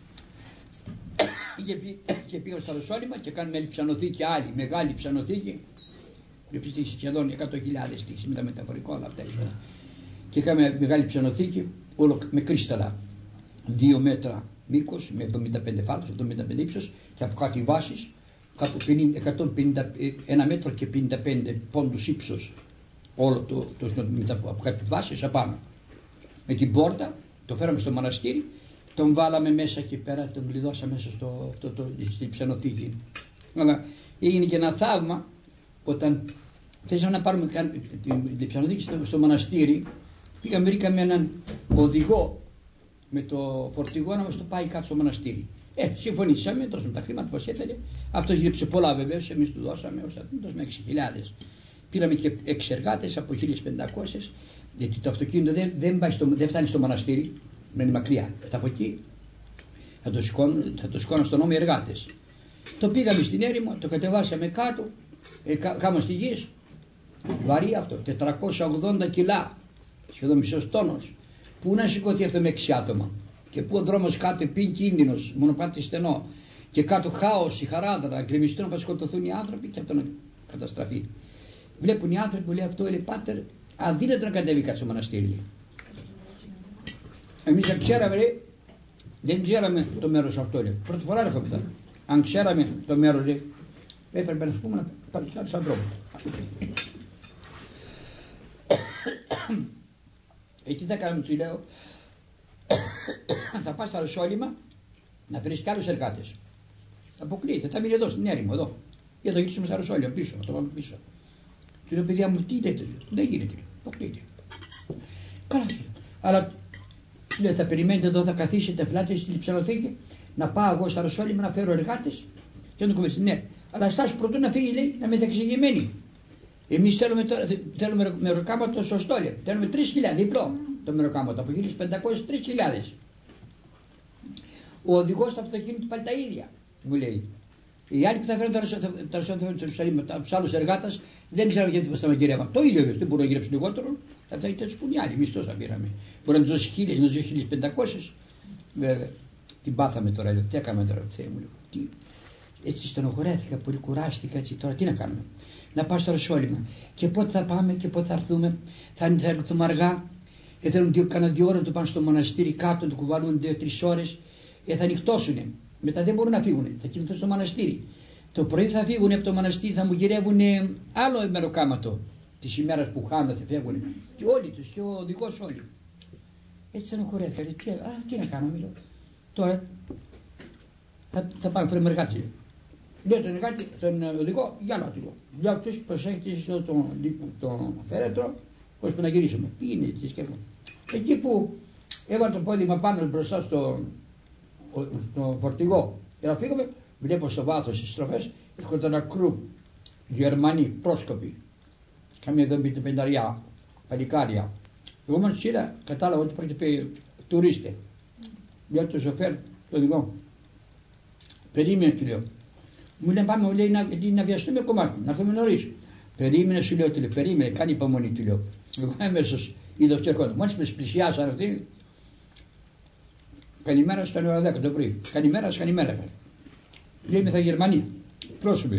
και πήγαμε στα Ρωσόλυμα και κάνουμε λειψανοθήκη άλλη, μεγάλη λειψανοθήκη, επίσης σχεδόν εκατό χιλιάδες στήξεις με τα μεταφορικό όλα αυτά. Και είχαμε μεγάλη ψανοθήκη όλο με κρίσταλα, δύο μέτρα μήκος με εβδομήντα πέντε φάλτους, εβδομήντα πέντε ύψος και από κάτω οι βάσεις, κάπου εκατόν πενήντα, ένα μέτρο και πενήντα πέντε πόντους ύψος όλο το, το, το από κάτω βάσεις απάνω. Με την πόρτα το φέραμε στο μοναστήρι, τον βάλαμε μέσα εκεί πέρα, τον κλειδώσαμε μέσα στο, το, το, στην ψανοθήκη. Αλλά έγινε και ένα θαύμα όταν θέσαμε να πάρουμε την ψανοθήκη στο, στο μοναστήρι. Πήγαμε, βρήκαμε έναν οδηγό με το φορτηγό να μας το πάει κάτω στο μοναστήρι. Ε, συμφωνήσαμε, δώσαμε τα χρήματα πως ήθελε. Αυτός γύψε πολλά βεβαίως, εμείς του δώσαμε, ως αυτήν δώσαμε έξι χιλιάδες. Πήραμε και έξι εργάτες από χίλιες πεντακόσιες, γιατί το αυτοκίνητο δεν, δεν, πάει στο, δεν φτάνει στο μοναστήρι, μένει μακριά. Από εκεί θα το σηκώνουν, θα το σηκώνουν στον νόμο οι εργάτες. Το πήγαμε στην έρημο, το κατεβάσαμε κάτω, ε, κα, κάμω στη γη, βαρύ αυτό, τετρακόσια ογδόντα κιλά. Σχεδόν μισός τόνος. Πού να σηκωθεί αυτό με έξι άτομα. Και πού ο δρόμος κάτω πίν κίνδυνος, μονοπάτι στενό. Και κάτω χάος, η χαράδρα, γκρεμιστούν να σκοτωθούν οι άνθρωποι και αυτό να καταστραφεί. Βλέπουν οι άνθρωποι που λέει αυτό, λέει πάτερ, αδύνατο να κατέβει κάτι στο μοναστήρι. Εμείς αν ξέραμε, λέει, δεν ξέραμε το μέρος αυτό, λέει. Πρώτη φορά έρχομαι τώρα. Αν ξέραμε το μέρος, λέει, έπρεπε να πούμε να πάρει κάτι σαν τρόπο. Ε, τι θα κάνουμε, του λέω, θα πας στα Ρωσόλυμα να βρεις και άλλους εργάτες. Αποκλείεται. Θα μείνει εδώ στην έρημο, εδώ. Για το γυρίσουμε στα Ρωσόλια πίσω, το πάμε πίσω. Του λέω, παιδιά μου, τι λέτε, δεν γίνεται. Αποκλείεται. Καλά. Αλλά λέει, θα περιμένετε εδώ, θα καθίσετε φλάτε στη λειψανοθήκη, να πάω εγώ στα Ρωσόλια να φέρω εργάτες και να το κουβέντε. Ναι, αλλά στάσου πρωτού να φύγει, λέει, να είμαι εξηγημένη. Εμείς θέλουμε, θέλουμε μεροκάματο σωστό, λέει. Θέλουμε τρεις χιλιάδες, διπλό το μεροκάματο, από χίλιες πεντακόσιες τρεις χιλιάδες. Ο οδηγός του αυτοκίνητου πάλι τα ίδια, μου λέει. Οι άλλοι που θα φέρουν τα ρωσόνια, του άλλου εργάτε, δεν ξέρω γιατί θα μαγειρεύαν. Το ίδιο δεν μπορούν να γυρέψουν λιγότερο, θα ήταν του πουνιάλοι. Εμείς τόσα πήραμε. Μπορεί να του δώσει χίλιες, να του δώσει χίλιες πεντακόσιες. Βέβαια, την πάθαμε τώρα, λέω. Τι έκαμε τώρα, Θεέ μου, λέω. Έτσι στενοχωρέθηκα, πολύ κουράστηκα, έτσι τώρα τι να κάνουμε. Να πάω στο Ρωσόλυμα. Και πότε θα πάμε και πότε θα έρθουμε. Θα, θα έρθουμε αργά. Και θέλουν δύο, κανένα δύο ώρες να το πάνε στο μοναστήρι κάτω, να το κουβαλούν δύο-τρεις ώρες. Και θα νυχτώσουν. Μετά δεν μπορούν να φύγουν. Θα κοιμηθούν στο μοναστήρι. Το πρωί θα φύγουν από το μοναστήρι, θα μου γυρεύουν άλλο μεροκάματο τη ημέρα που χάνονται, θα φεύγουν. Και όλοι του, και ο οδηγός όλοι. Έτσι στενοχωρέθηκα. Τι, τι να κάνουμε, λέω. Τώρα θα, θα πάμε φέρουμε εργάτη. Λέω τον εργάτη, τον οδηγό, για να του λέω. Για αυτούς προσέχετε στον το, το φέρετρο, ώστε να γυρίσουμε. Πήγαινε, τι σκέφτομαι. Εκεί που έβαλα το πόδι μου πάνω μπροστά στο, στο φορτηγό και να φύγουμε, βλέπω στο βάθος στις στροφές, έρχονται ένα κρου Γερμανοί, πρόσκοποι. Καμία δεν πείτε πενταριά, παλικάρια. Εγώ μόλις είδα, κατάλαβα ότι πρόκειται τουρίστε. Λέω το σοφέρ, το οδηγό. Περίμενε, του λέω. Μου λέει πάμε, μου λέει να, να βιαστούμε κομμάτι, να έρθουμε νωρίς. Περίμενε, σου λέω, του λέω, περίμενε, κάνει υπομονή, του λέω. Εγώ έμεσος είδος και έρχονται. Μόλις με πλησιάσαν αυτοί, καλημέρα στα ώρα δέκα το πρωί. Καλημέρα, καλημέρα. Λέει με τα Γερμανία. Πρόσωποι.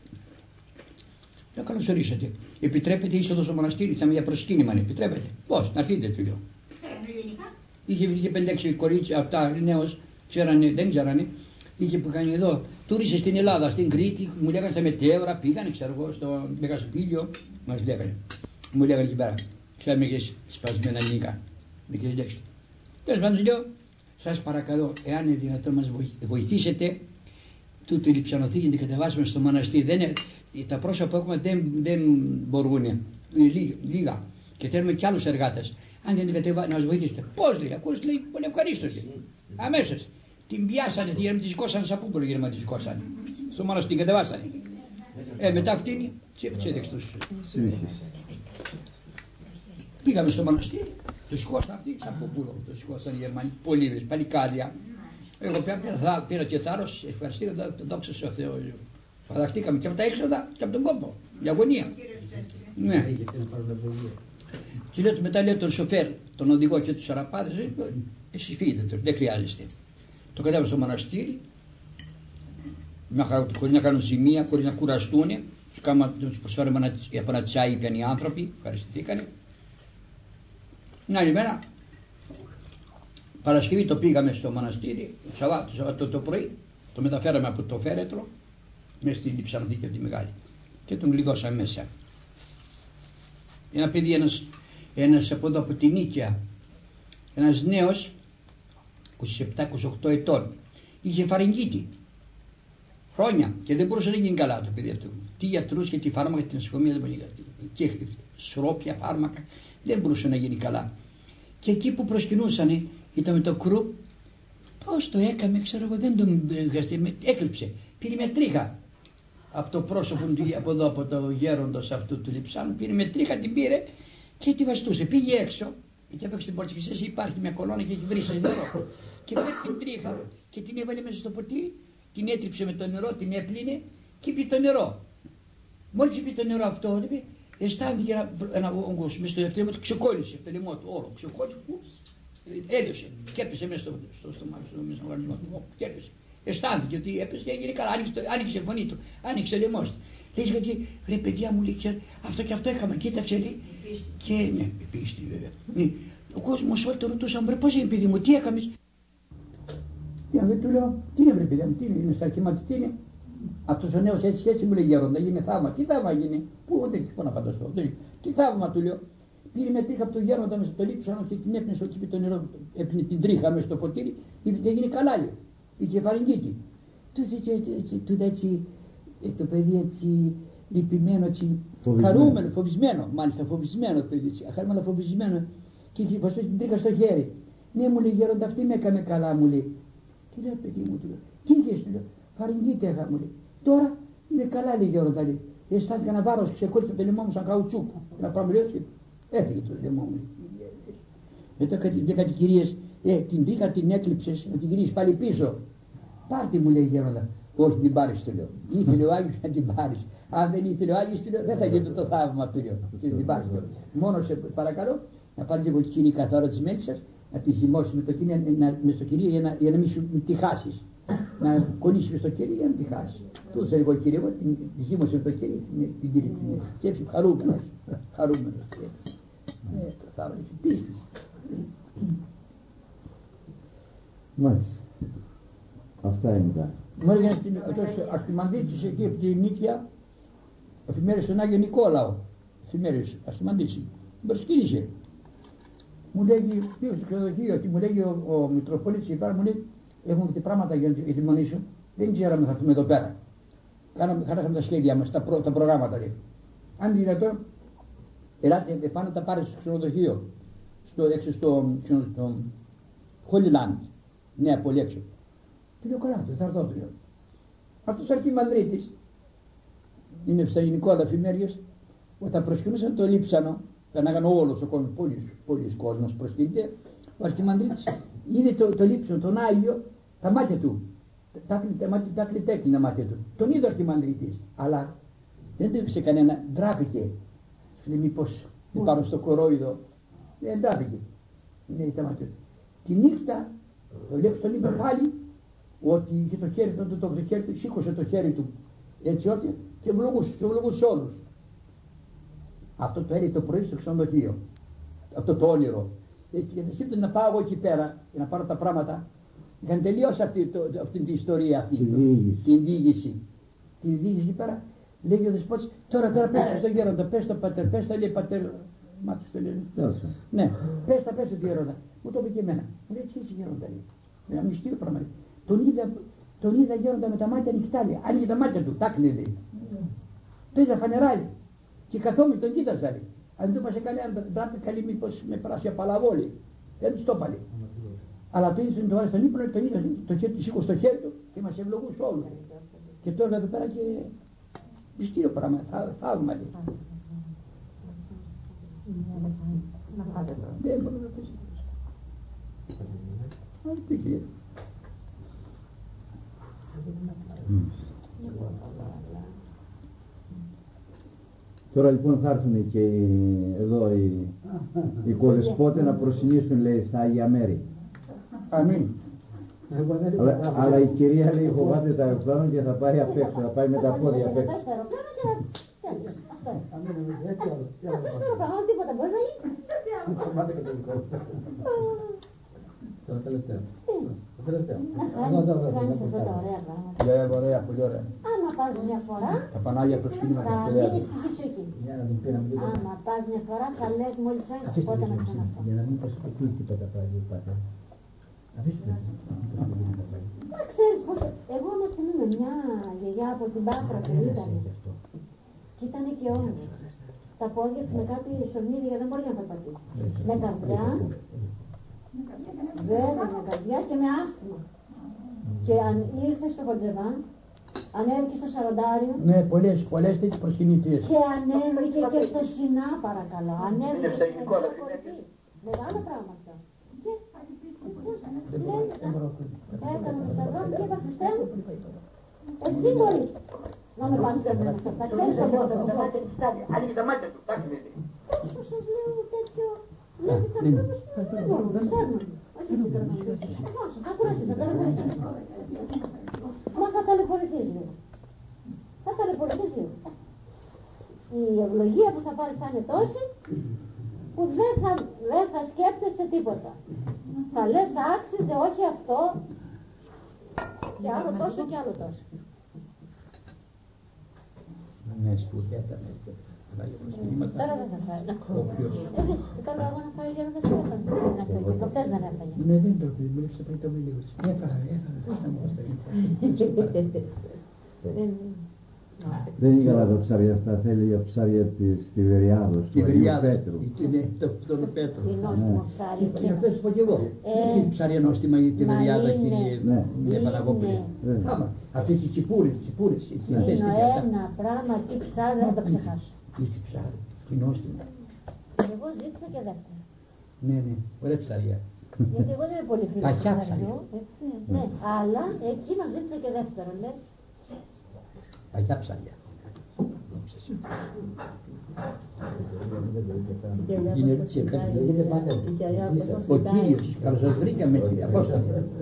Λέω καλώς ορίσατε. Επιτρέπετε είσοδο στο μοναστήρι, θα είμαι για προσκύνημα, αν επιτρέπετε. Πώς, να έρθετε, του λέω. Είχε, είχε πέντε-έξι κορίτσια, αυτά νέος, ξέρανε, δεν ξέρανε. Είχε που κάνει εδώ, τουρίστες στην Ελλάδα, στην Κρήτη, μου λέγανε στα μετέωρα, πήγανε, ξέρω εγώ, στο Μεγασπήλιο, μας λέγανε. Μου λέγανε εκεί πέρα, ξέραμε και σπασμένα ελληνικά. Με και λέξη. Τέλος πάντων, λέω, σας παρακαλώ, εάν είναι δυνατόν μας βοηθήσετε, τούτο η λειψανοθήκη την κατεβάσουμε στο μοναστήρι. Δεν είναι, τα πρόσωπα που έχουμε δεν, δεν μπορούν, λίγα. Και θέλουμε κι άλλους εργάτες. Αν δεν την κατεβάσουμε, να μας βοηθήσετε. Πώς λέει, ακούς, λέει, πολύ ευχαρίστως. Αμέσως. Την πιάσανε, τη Γερμανία, τη σηκώσανε σαν πούμπολο, Γερμανία τη σηκώσανε. Στο μοναστήρι την κατεβάσανε. Ε, μετά αυτήν, τσέδεξε τους. Πήγαμε στο μοναστήρι, το σηκώσανε αυτοί, σαν πούμπολο, το σηκώσανε οι Γερμανοί, πολύβρες, παλικάρια. Εγώ πήρα, πήρα και θάρρος, ευχαριστήκα, δόξα σε Θεό. Φανταστήκαμε και από τα έξοδα και από τον κόπο, η αγωνία. Ναι. Και λέω, μετά λέω τον σοφέρ, τον οδηγό και τους αραπάδες, εσείς φύγετε, δεν χρειάζεστε. Το κατέβαμε στο μοναστήρι, χωρίς να κάνουν ζημία, χωρίς να κουραστούν. Τους προσφέραμε από ένα τσάι, είπαν οι άνθρωποι, ευχαριστηθήκανε. Την άλλη μέρα, Παρασκευή το πήγαμε στο μοναστήρι, το Σαββάτο το πρωί, το μεταφέραμε από το φέρετρο, μέσα στην λειψανοθήκη από τη μεγάλη. Και τον κλειδώσαμε μέσα. Ένα παιδί, ένας, ένας από εδώ από την Νίκαια, ένας νέος, είκοσι επτά είκοσι οκτώ ετών, είχε φαρυγγίτη χρόνια και δεν μπορούσε να γίνει καλά το παιδί αυτό. Τι γιατρούς και τι φάρμακα, την νοσοκομεία δεν μπορούσε να γίνει. Και σρόπια φάρμακα, δεν μπορούσε να γίνει καλά. Και εκεί που προσκυνούσανε, ήταν με το κρου, πώς το έκαμε, ξέρω εγώ, δεν τον έκλειψε. Πήρε μια τρίχα από το πρόσωπο από εδώ, από το γέροντος αυτού του λειψάνου, πήρε με τρίχα, την πήρε και τη βαστούσε. Πήγε έξω. Και έπαιξε την πόρτα και ξέρεις, υπάρχει μια κολόνα και έχει βρει σε νερό. Και πήρε την τρίχα και την έβαλε μέσα στο ποτήρι, την έτριψε με το νερό, την έπλυνε και είπε το νερό. Μόλις είπε το νερό αυτό, αισθάνθηκε ένα, ένα όγκος μέσα στο δευτέρι του, ξεκόλλησε το λαιμό του, όλο. Ξεκόλλησε, έλειωσε και έπεσε μέσα στο, στο, στο, στο, στο οργανισμό του. Και έπεσε. Αισθάνθηκε ότι έπεσε και έγινε καλά. Άνοιξε, άνοιξε η φωνή του, άνοιξε λαιμό του. Λέει γιατί, ρε παιδιά μου, λέει, αυτό και αυτό είχαμε, κοίταξε, λέει. Και ναι, πίστη βέβαια. Ναι. Ο κόσμος όλοι το ρωτούσαν, βρε πώς είναι παιδί μου, τι έκαμες. Τι να του λέω, τι είναι βρε παιδί μου, τι είναι, είναι σταρκημάτι, τι είναι. Αυτός ο νέος έτσι και έτσι μου λέει γέροντα, γίνει θαύμα. Τι θαύμα γίνει, πού δεν μπορώ να φανταστώ. Τι θαύμα του λέω. Πήρε μια τρίχα από το γέροντα μέσα στο λείψανο και την έπνεσε ότι είπε το νερό, έπνε την τρίχα μέσα στο ποτήρι, είπε και έγινε καλά, λέει. Είχε φαρυγγίτη. του είδα έτσι το παιδί έτσι λυπημένο, έτσι Φοβισμένο. χαρούμενο, φοβισμένο, μάλιστα φοβισμένο το παιδί, έτσι, χαρούμενο, φοβισμένο, και είχε βαστώσει την τρίχα στο χέρι. Ναι, μου λέει, γέροντα, αυτή με έκανε καλά, μου λέει. Τι λέει, παιδί μου, του λέω, τι είχες, του λέω, φαρυγγίτη είχα, μου λέει. Τώρα είναι καλά, λέει, γέροντα, λέει. Αισθάνθηκα ένα βάρος, ξεκόλλησε το λαιμό μου σαν καουτσούκ. Να πάμε, λέω, και έφυγε το λαιμό μου. Μετά κάτι κυρίες, ε, την τρίχα την έκλειψες, να την γυρίσεις πάλι πίσω. Πάρτε, μου λέει, γέροντα. Όχι, την πάρεις, του λέω. Ήθελε ο Άγιος να την πάρεις. Αν δεν ήθελε ο Άγιος, του λέω, δεν θα γίνει το θαύμα, του λέω. Την πάρεις, του λέω. Μόνο σε παρακαλώ να πάρεις λίγο κύριε καθ' ώρα της μέλης σας, να τη ζυμώσεις με το κύριε, να, με στο κύριε για να, για να μην σου τη χάσεις. Να κολλήσεις με στο κύριε για να τη χάσεις. Του έδωσα εγώ κύριε, εγώ την, τη ζύμωσε με το κύριε, την, την πήρε την σκέψη, χαρούμενος. Χαρούμενος. Ε, το θαύμα, πίστης. Μάλιστα. Αυτά είναι τα. Μου έλεγε στην Αστημανδίτσης εκεί από τη Νίκαια, εφημέρες στον Άγιο Νικόλαο. Εφημέρες, Αστημανδίτσι. Προσκύνησε. Μου λέγει, πήγα στο ξενοδοχείο και μου λέγει ο, ο Μητροπολίτης εκεί πέρα, μου λέει, έχουμε και πράγματα για, για τη μονή σου. Δεν ξέραμε θα έρθουμε εδώ πέρα. Κάναμε, χαράσαμε τα σχέδια μας, τα, προ, τα προγράμματα λέει. Αν είναι δυνατόν, ελάτε πάνω τα πάρετε στο ξενοδοχείο. Στο, έξω στο, στο, στο Holy Land, Νέα Πόλη έξω. Του λέω, καλά, θα έρθω, του λέω. Αυτός ο Αρχιμανδρίτης, είναι στα Νικόλα εφημέρειες, όταν προσκυνούσαν το Λείψανο, τον έκανε όλος ο κόσμος, πολλής, πολλής κόσμος προσκυνείται, ο Αρχιμανδρίτης είδε το, το Λείψανο, τον Άγιο, τα μάτια του, τα κλειτέκλεινα μάτια του. Τον είδε ο Αρχιμανδρίτης, αλλά δεν το έπεισε κανένα, ντράπηκε. Σου λέει, μήπως δεν πάρω στο κορόιδο. Δεν ντράπηκε. Λέει τα μάτια του. Τη νύχτα, το Λέξ τον είπε πάλι, ότι είχε το χέρι του, το, το χέρι του, σήκωσε το χέρι του, έτσι ότι, και ευλογούσε, και ευλογούσε όλους. Αυτό το έλεγε το πρωί στο ξενοδοχείο. Αυτό το όνειρο. Και σκέφτεται να πάω εγώ εκεί πέρα και να πάρω τα πράγματα. Είχαν τελειώσει αυτή, το, αυτή την ιστορία αυτή. Την το, διήγηση. Την διήγηση. Την διήγηση εκεί πέρα. Λέγει ο δεσπότης, τώρα τώρα πες το στον γέροντα, πες το πατέρ, πες τα λέει πατέρ. Μάτως το λέει. Ναι, πες τα, πες το γέροντα. Μου το είπε και εμένα. Μου λέει, έτσι είσαι γέροντα, λέει. Ένα μυστήριο πράγμα. Τον είδα, τον είδα γέροντα με τα μάτια ανοιχτά, λέει. Άνοιγε τα μάτια του, τάκνε, λέει. Το είδα φανερά, λέει. Και καθόμουν τον κοίταζα, λέει. Αν δεν μας έκανε έναν τράπη καλή, μήπως με πράσια παλαβόλη. Δεν τους το έπαλε. Αλλά το είδε τον στον ύπνο, τον είδα, το χέρι του σήκωσε στο χέρι του και μας ευλογούσε όλους. Και τώρα εδώ πέρα και μυστήριο πράγμα, θαύμα, λέει. Δεν μπορώ να πεις. Αν πήγε. Τώρα λοιπόν θα έρθουν και εδώ οι, οι κοδεσπότες να προσυνήσουν, λέει, στα Άγια Μέρη. Αμήν. Αλλά, αλλά η κυρία, λέει, φοβάται τα αεροπλάνα και θα πάει απ' έξω, θα πάει με τα πόδια απ' έξω. Αυτό το πράγμα τίποτα μπορεί να γίνει. Το τελευταίο. Το τελευταίο. Να κάνεις αυτά τα ωραία πράγματα. Λέει, ωραία, πολύ ωραία. Άμα πας μια φορά, Τα πανάγια προσκυνήματα θα και μείνει η λέει. ψυχή σου εκεί. Για να μην πήραμε τίποτα. Άμα πας μια φορά, θα λες μόλις φαίνεις πότε να ξαναρθώ. Για να μην προσωπηθεί τίποτα πάλι. Αφήστε. Μα ξέρεις πως, εγώ με θυμούμαι μια γιαγιά από την Πάτρα που ήταν. Και ήταν και όμως. Τα πόδια της με κάτι σορνίδια δεν μπορεί να περπατήσει. Με καρδιά, βέβαια με καρδιά και με άσθημα. Και αν ήρθε στο Χοντζεβά, ανέβηκε στο Σαραντάριο. Ναι, πολλές, πολλές τέτοιες προσκυνητές. Και ανέβηκε και στο Σινά, παρακαλώ. Ανέβηκε στο Σινά. Μεγάλο πράγμα αυτό. Και έκανα το σταυρό και είπα, Χριστέ μου, εσύ μπορείς να με πας στρέφουμε σε αυτά. Ξέρεις τον πόδο μου. Άνοιγε τα μάτια του, τάκνε. Πες που σας λέω τέτοιο. Βλέπεις ανθρώπους που δεν μπορούν, δεν ξέρουν. Όχι εσύ τώρα να μιλήσεις. Εγώ σου, θα κουραστείς, θα ταλαιπωρηθείς. Μα θα ταλαιπωρηθείς λίγο. Θα ταλαιπωρηθείς λίγο. Η ευλογία που θα πάρεις θα είναι τόση που δεν θα, δεν θα σκέπτεσαι τίποτα. Θα λες άξιζε, όχι αυτό και άλλο τόσο και άλλο τόσο. Ναι, σπουδαία τα μέσα. φυλάει για προσκυνήματα. Τώρα δεν θα φάει. Όποιος... Ε, δεν καλό εγώ να φάει ο Γέροντας Στέφανος. Να φάει και προχτές δεν έφαγε. Ναι, δεν το πει, μίλησε πριν το μίλησε. Έφαγα, έφαγα, θα μου Δεν είναι καλά τα ψάρια αυτά, θέλει για ψάρια της Τιβεριάδος, του Αγίου Πέτρου. Είναι τον Πέτρο. Τι νόστιμο ψάρι. Και αυτό σου πω και εγώ. Έχει ψάρια νόστιμα η Τιβεριάδα, κύριε Παναγόπουλε. Αυτές οι τσιπούρες, τσιπούρες. Είναι ένα πράγμα, τι ψάρι δεν θα το ξεχάσω. Τι ψάρι, τι νόστιμα. Εγώ ζήτησα και δεύτερα. Ναι, ναι, ωραία ψάρια. Γιατί εγώ δεν είμαι πολύ φίλος του Παχιά ψαριού. Ναι, αλλά εκείνο ζήτησα και δεύτερο, λέει. Παγιά ψάρια. Είναι έτσι, ο Κύριος, καλώς σας βρήκαμε, Απόστολε.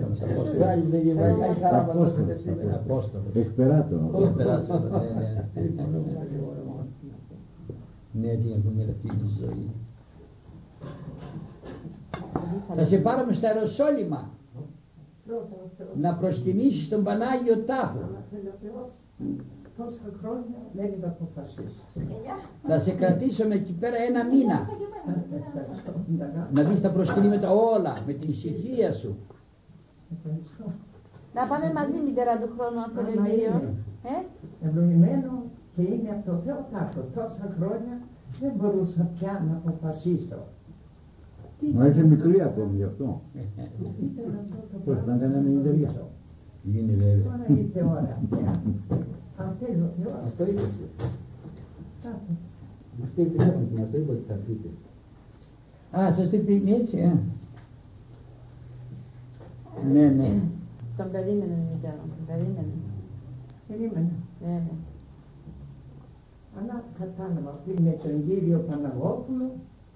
Απόστολε. Εκπεράτο. Ναι, τι έχουν έρθει η ζωή. Θα σε πάρουμε στα Ιεροσόλυμα να προσκυνήσεις τον Πανάγιο Τάφο. Τόσα χρόνια δεν είδα αποφασίσεις. Θα σε κρατήσουμε εκεί πέρα ένα μήνα. Να δεις τα προσκυνήματα όλα με την ησυχία σου. Να πάμε μαζί μητέρα του χρόνου αυτό το κύριο. Ευλογημένο και είναι από το Θεό κάτω. Τόσα χρόνια δεν μπορούσα πια να αποφασίσω. Μα είχε μικρή ακόμη γι' αυτό. Πώς ήταν κανένα ενενήντα. Είναι βέβαια. Τώρα ήρθε ώρα πια. Αν θέλει ο Θεός. Αυτό είπε. Αυτό είπε, αυτό είπε ότι θα πείτε. Α, σας το πει έτσι, ε. Ναι, ναι. Τον περίμενε η μητέρα μου, τον περίμενε. Περίμενε. Ναι, ναι. Αλλά κατάλαβα πριν με τον κύριο Παναγόπουλο.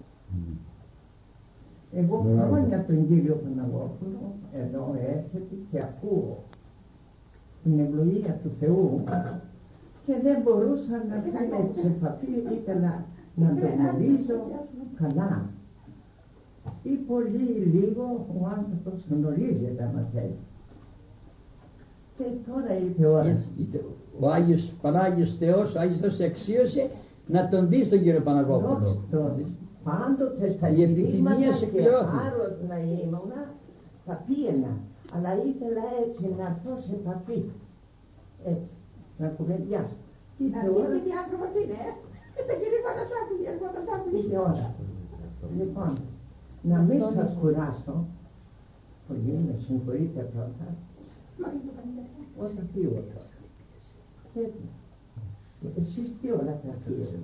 Εγώ χρόνια τον κύριο Παναγόπουλο εδώ έρχεται και ακούω την ευλογία του Θεού και δεν μπορούσα να βγάλω σε επαφή, ήθελα να τον γνωρίζω καλά ή πολύ λίγο ο άνθρωπος γνωρίζεται άμα θέλει. Και τώρα ήρθε η ώρα. Ο Άγιος Πανάγιος Θεός, ο Άγιος Θεός εξίωσε να τον δεις τον κύριο Παναγόπουλο. Πάντοτε στα η επιθυμία γυρίσματα σε και πληρώθη. άρρωστα ήμουνα, θα πήγαινα. Αλλά ήθελα έτσι να έρθω σε επαφή. Έτσι, να κουβεντιάσω. Ήρθε ώρα. Τι άνθρωπος είναι, ε! Δεν γυρίζω να σ' άκουγε, εγώ θα σ' άκουγε. Ήρθε ώρα. Λοιπόν, να μην σας κουράσω, πολύ με συγχωρείτε πρώτα, όταν φύγω τώρα. Έτσι. Εσείς τι ώρα θα φύγετε.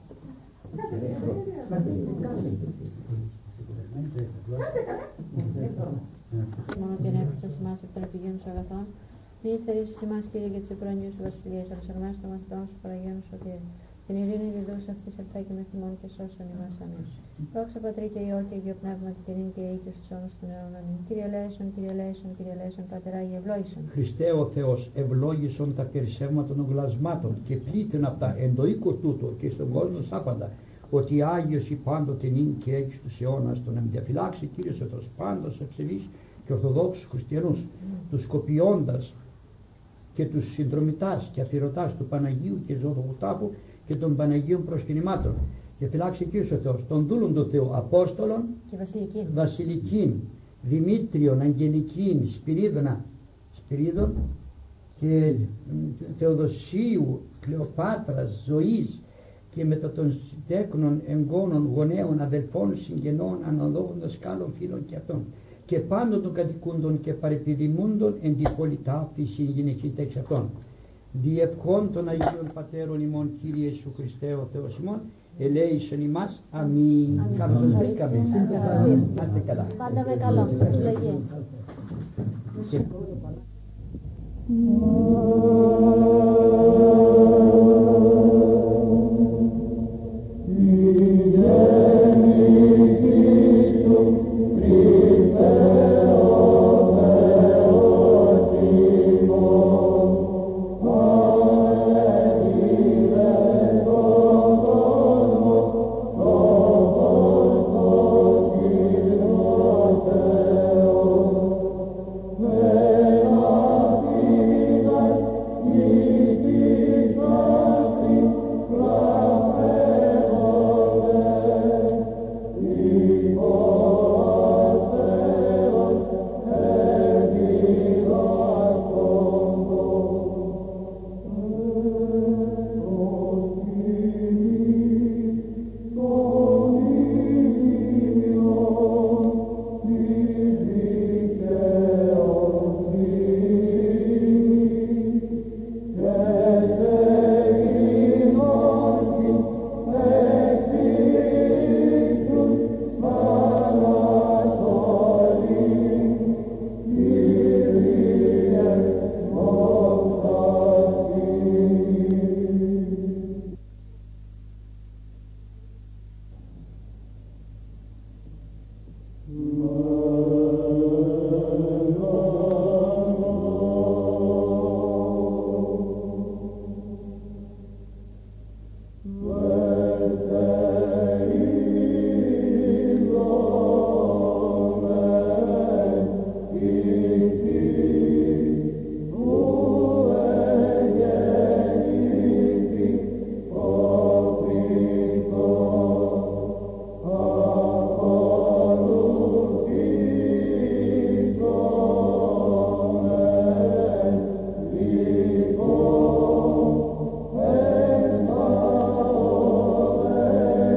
Μόνο και να έφτιαξα σημάς από τον επιγένου σου αγαθών. Μη υστερήσεις σημάς, Κύριε, και τις επρόνοιες σου βασιλείας, αψαρμάς των μαθητών σου παραγένου σωτήρι. Την ειρήνη τη δόση αυτής ελπά και με θυμών και σώσον ημάς. Αμήν. Δόξα Πατρί και Υιό και Αγίο Πνεύματι και νυν και οίκους τους αιώνας των αιώνων. Αμήν. Κύριε Λέησον, Κύριε Λέησον, Κύριε Λέησον, Πατεράγι ευλόγησον. Χριστέ ο Θεός, ευλόγησον τα περισσεύματα των γλασμάτων και πλήττουν από τα εν το οίκο τούτο και στον κόσμο σάπαντα. Ότι Άγιος η πάντοτε νυν και έχεις τους αιώνας τον εμδιαφυλάξει, Κύριος ο Θεός πάντως ευσεβείς και ορθοδόξους χριστιανούς, mm. τους σκοπιώντας και τους συνδρομητάς και αφιερωτάς του Παναγίου και Ζωδογού Τάφου και των Παναγίων προσκυνημάτων. Και φυλάξει Κύριος ο Θεός των δούλων του Θεού Απόστολων και Βασιλικήν, Βασιλικήν Δημήτριον, Αγγελικήν, Σπυρίδωνα, Σπυρίδων και Θεοδοσίου, Κλεοπάτρας, Ζωής και μετά των τέκνων, εγγόνων, γονέων, αδελφών, συγγενών, αναδόχων, δασκάλων, φίλων και αυτών. Και πάντων των κατοικούντων και παρεπιδημούντων εν τη πολιτά αυτή συγγενική εξ αυτών. Διευχών των Αγίων Πατέρων ημών, Κύριε Ιησού Χριστέ ο Θεός ημών, ελέησον ημάς. Αμήν. Καλώς σας βρήκαμε. Να είστε καλά. πάντα με καλό. Ευλογία. Yeah. Amen.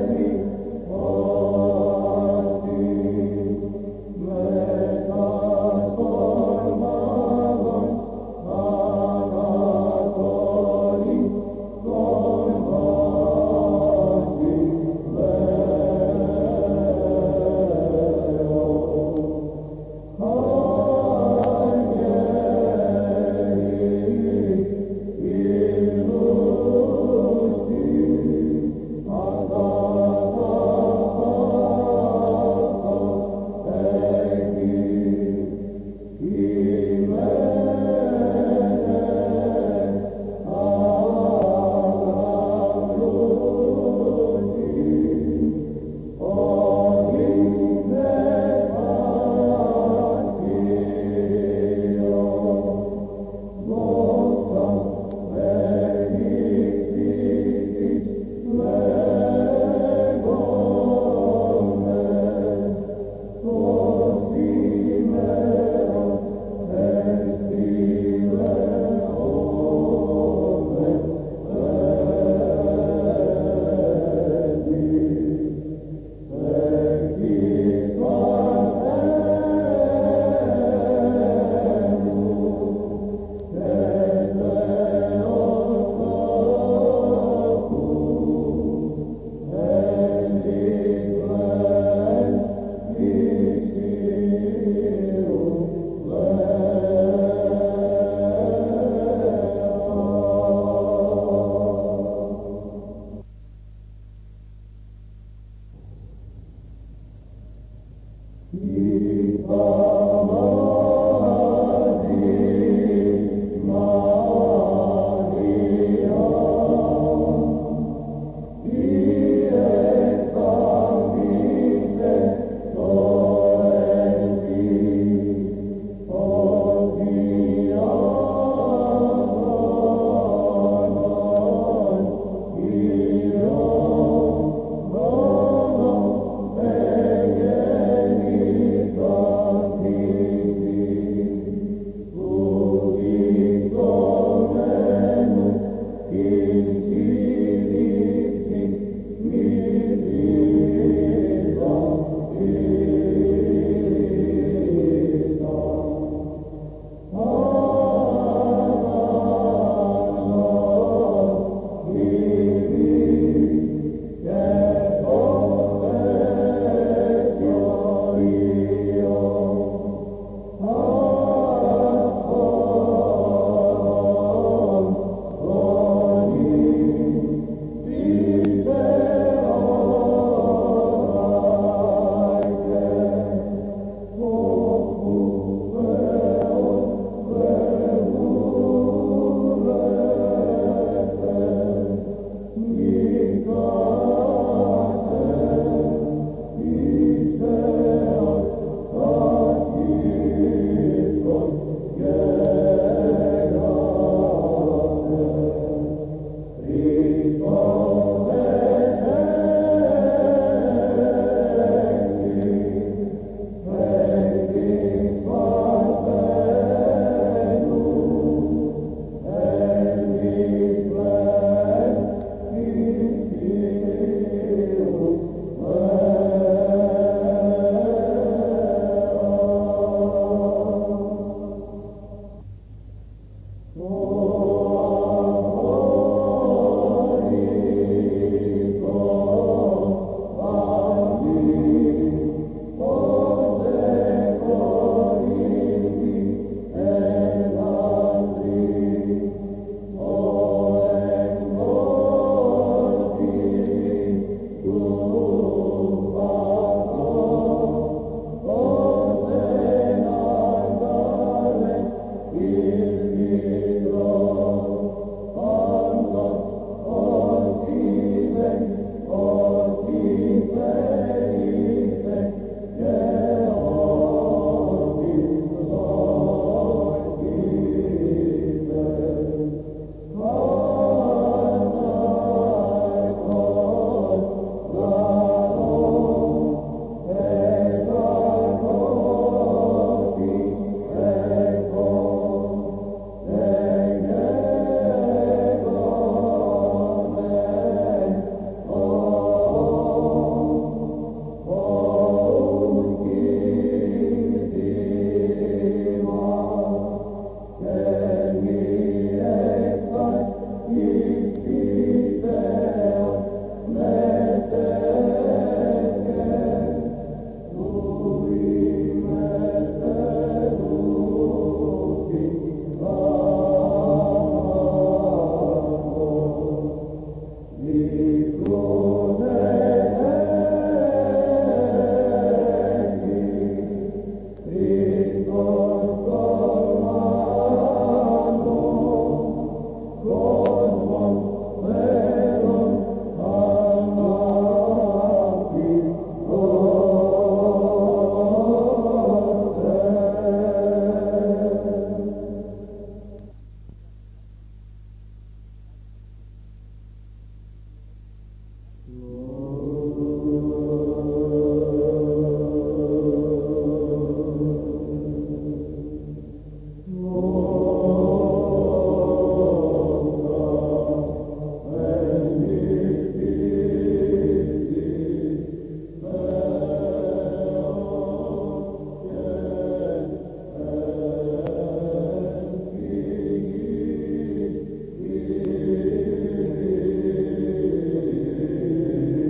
Amen.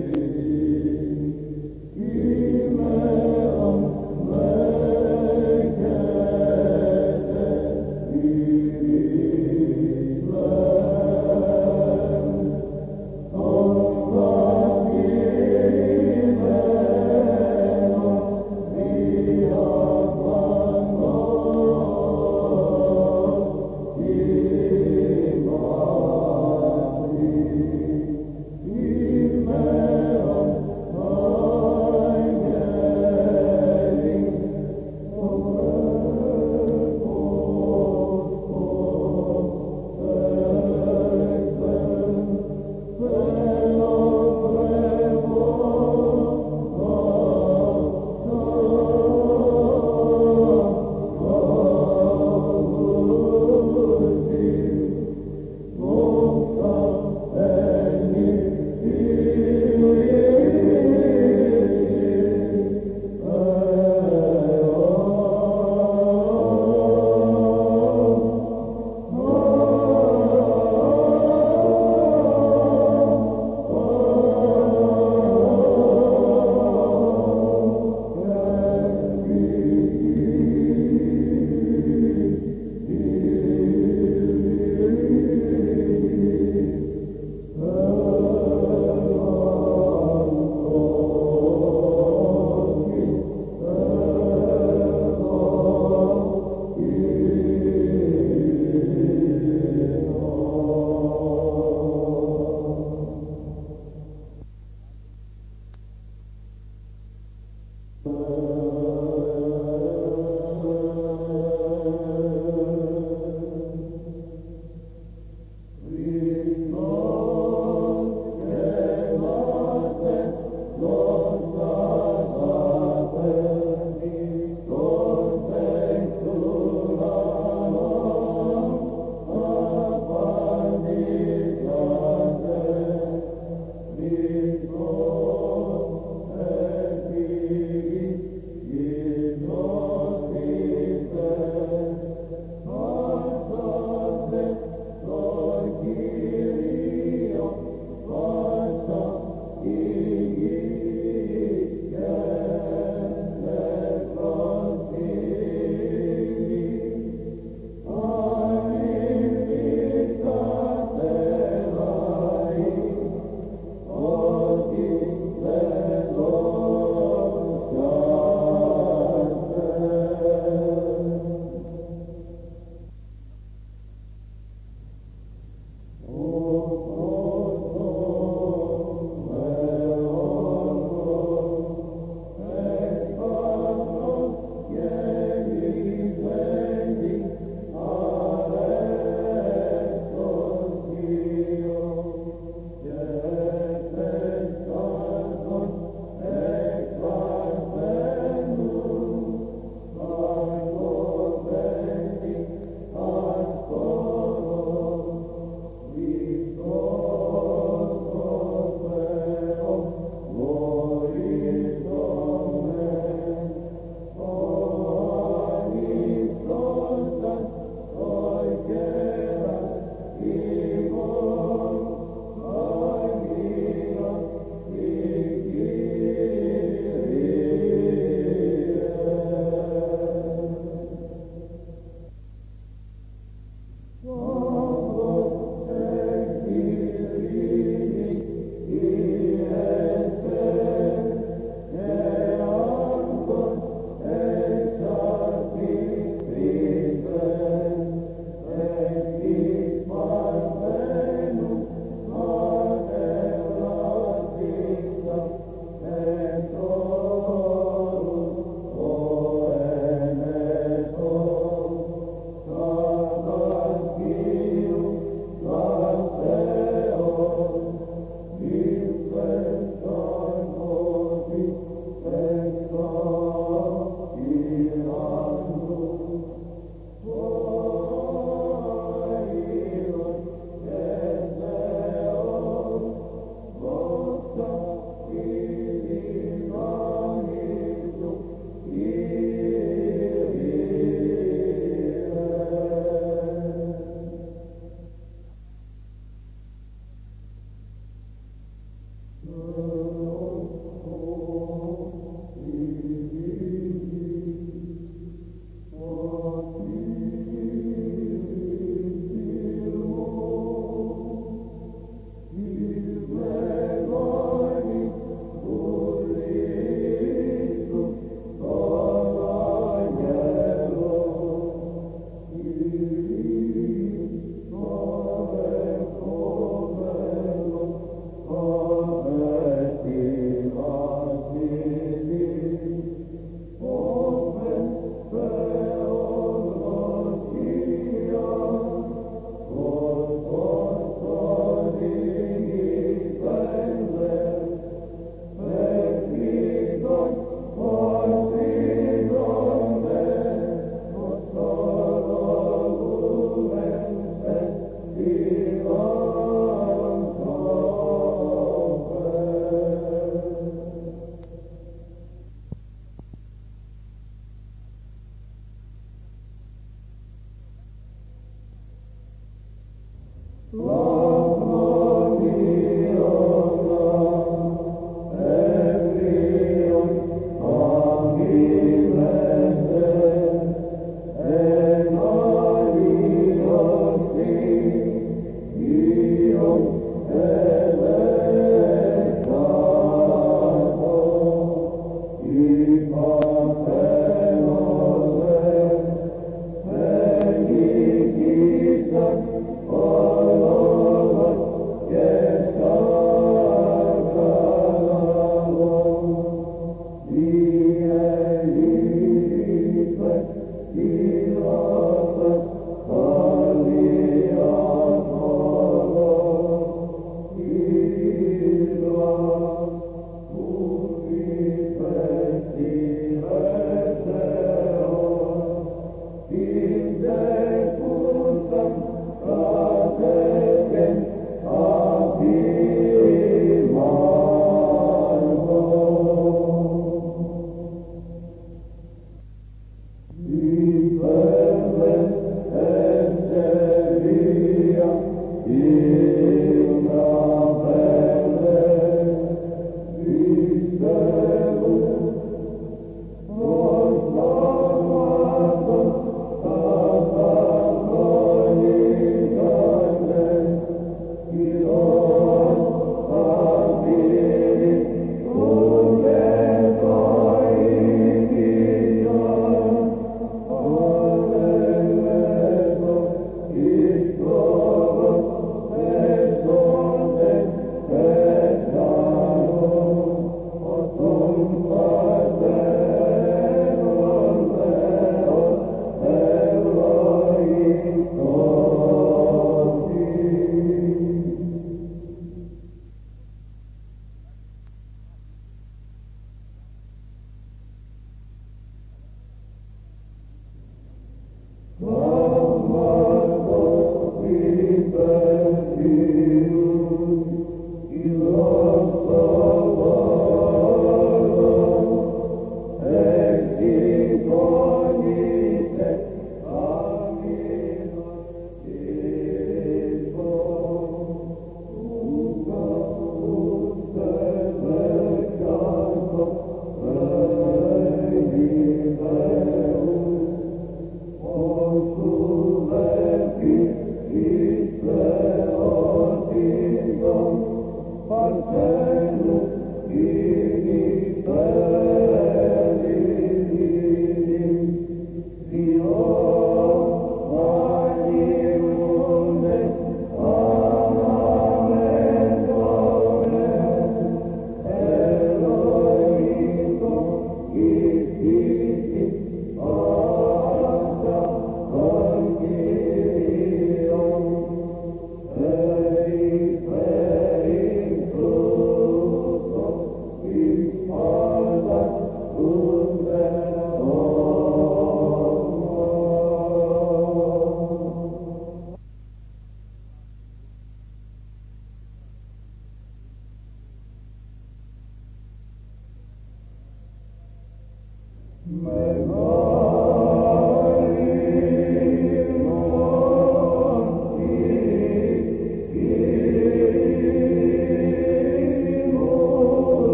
Amen.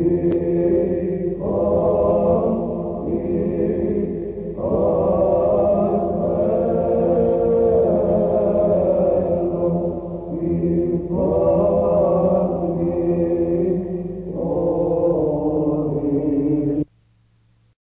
Amen.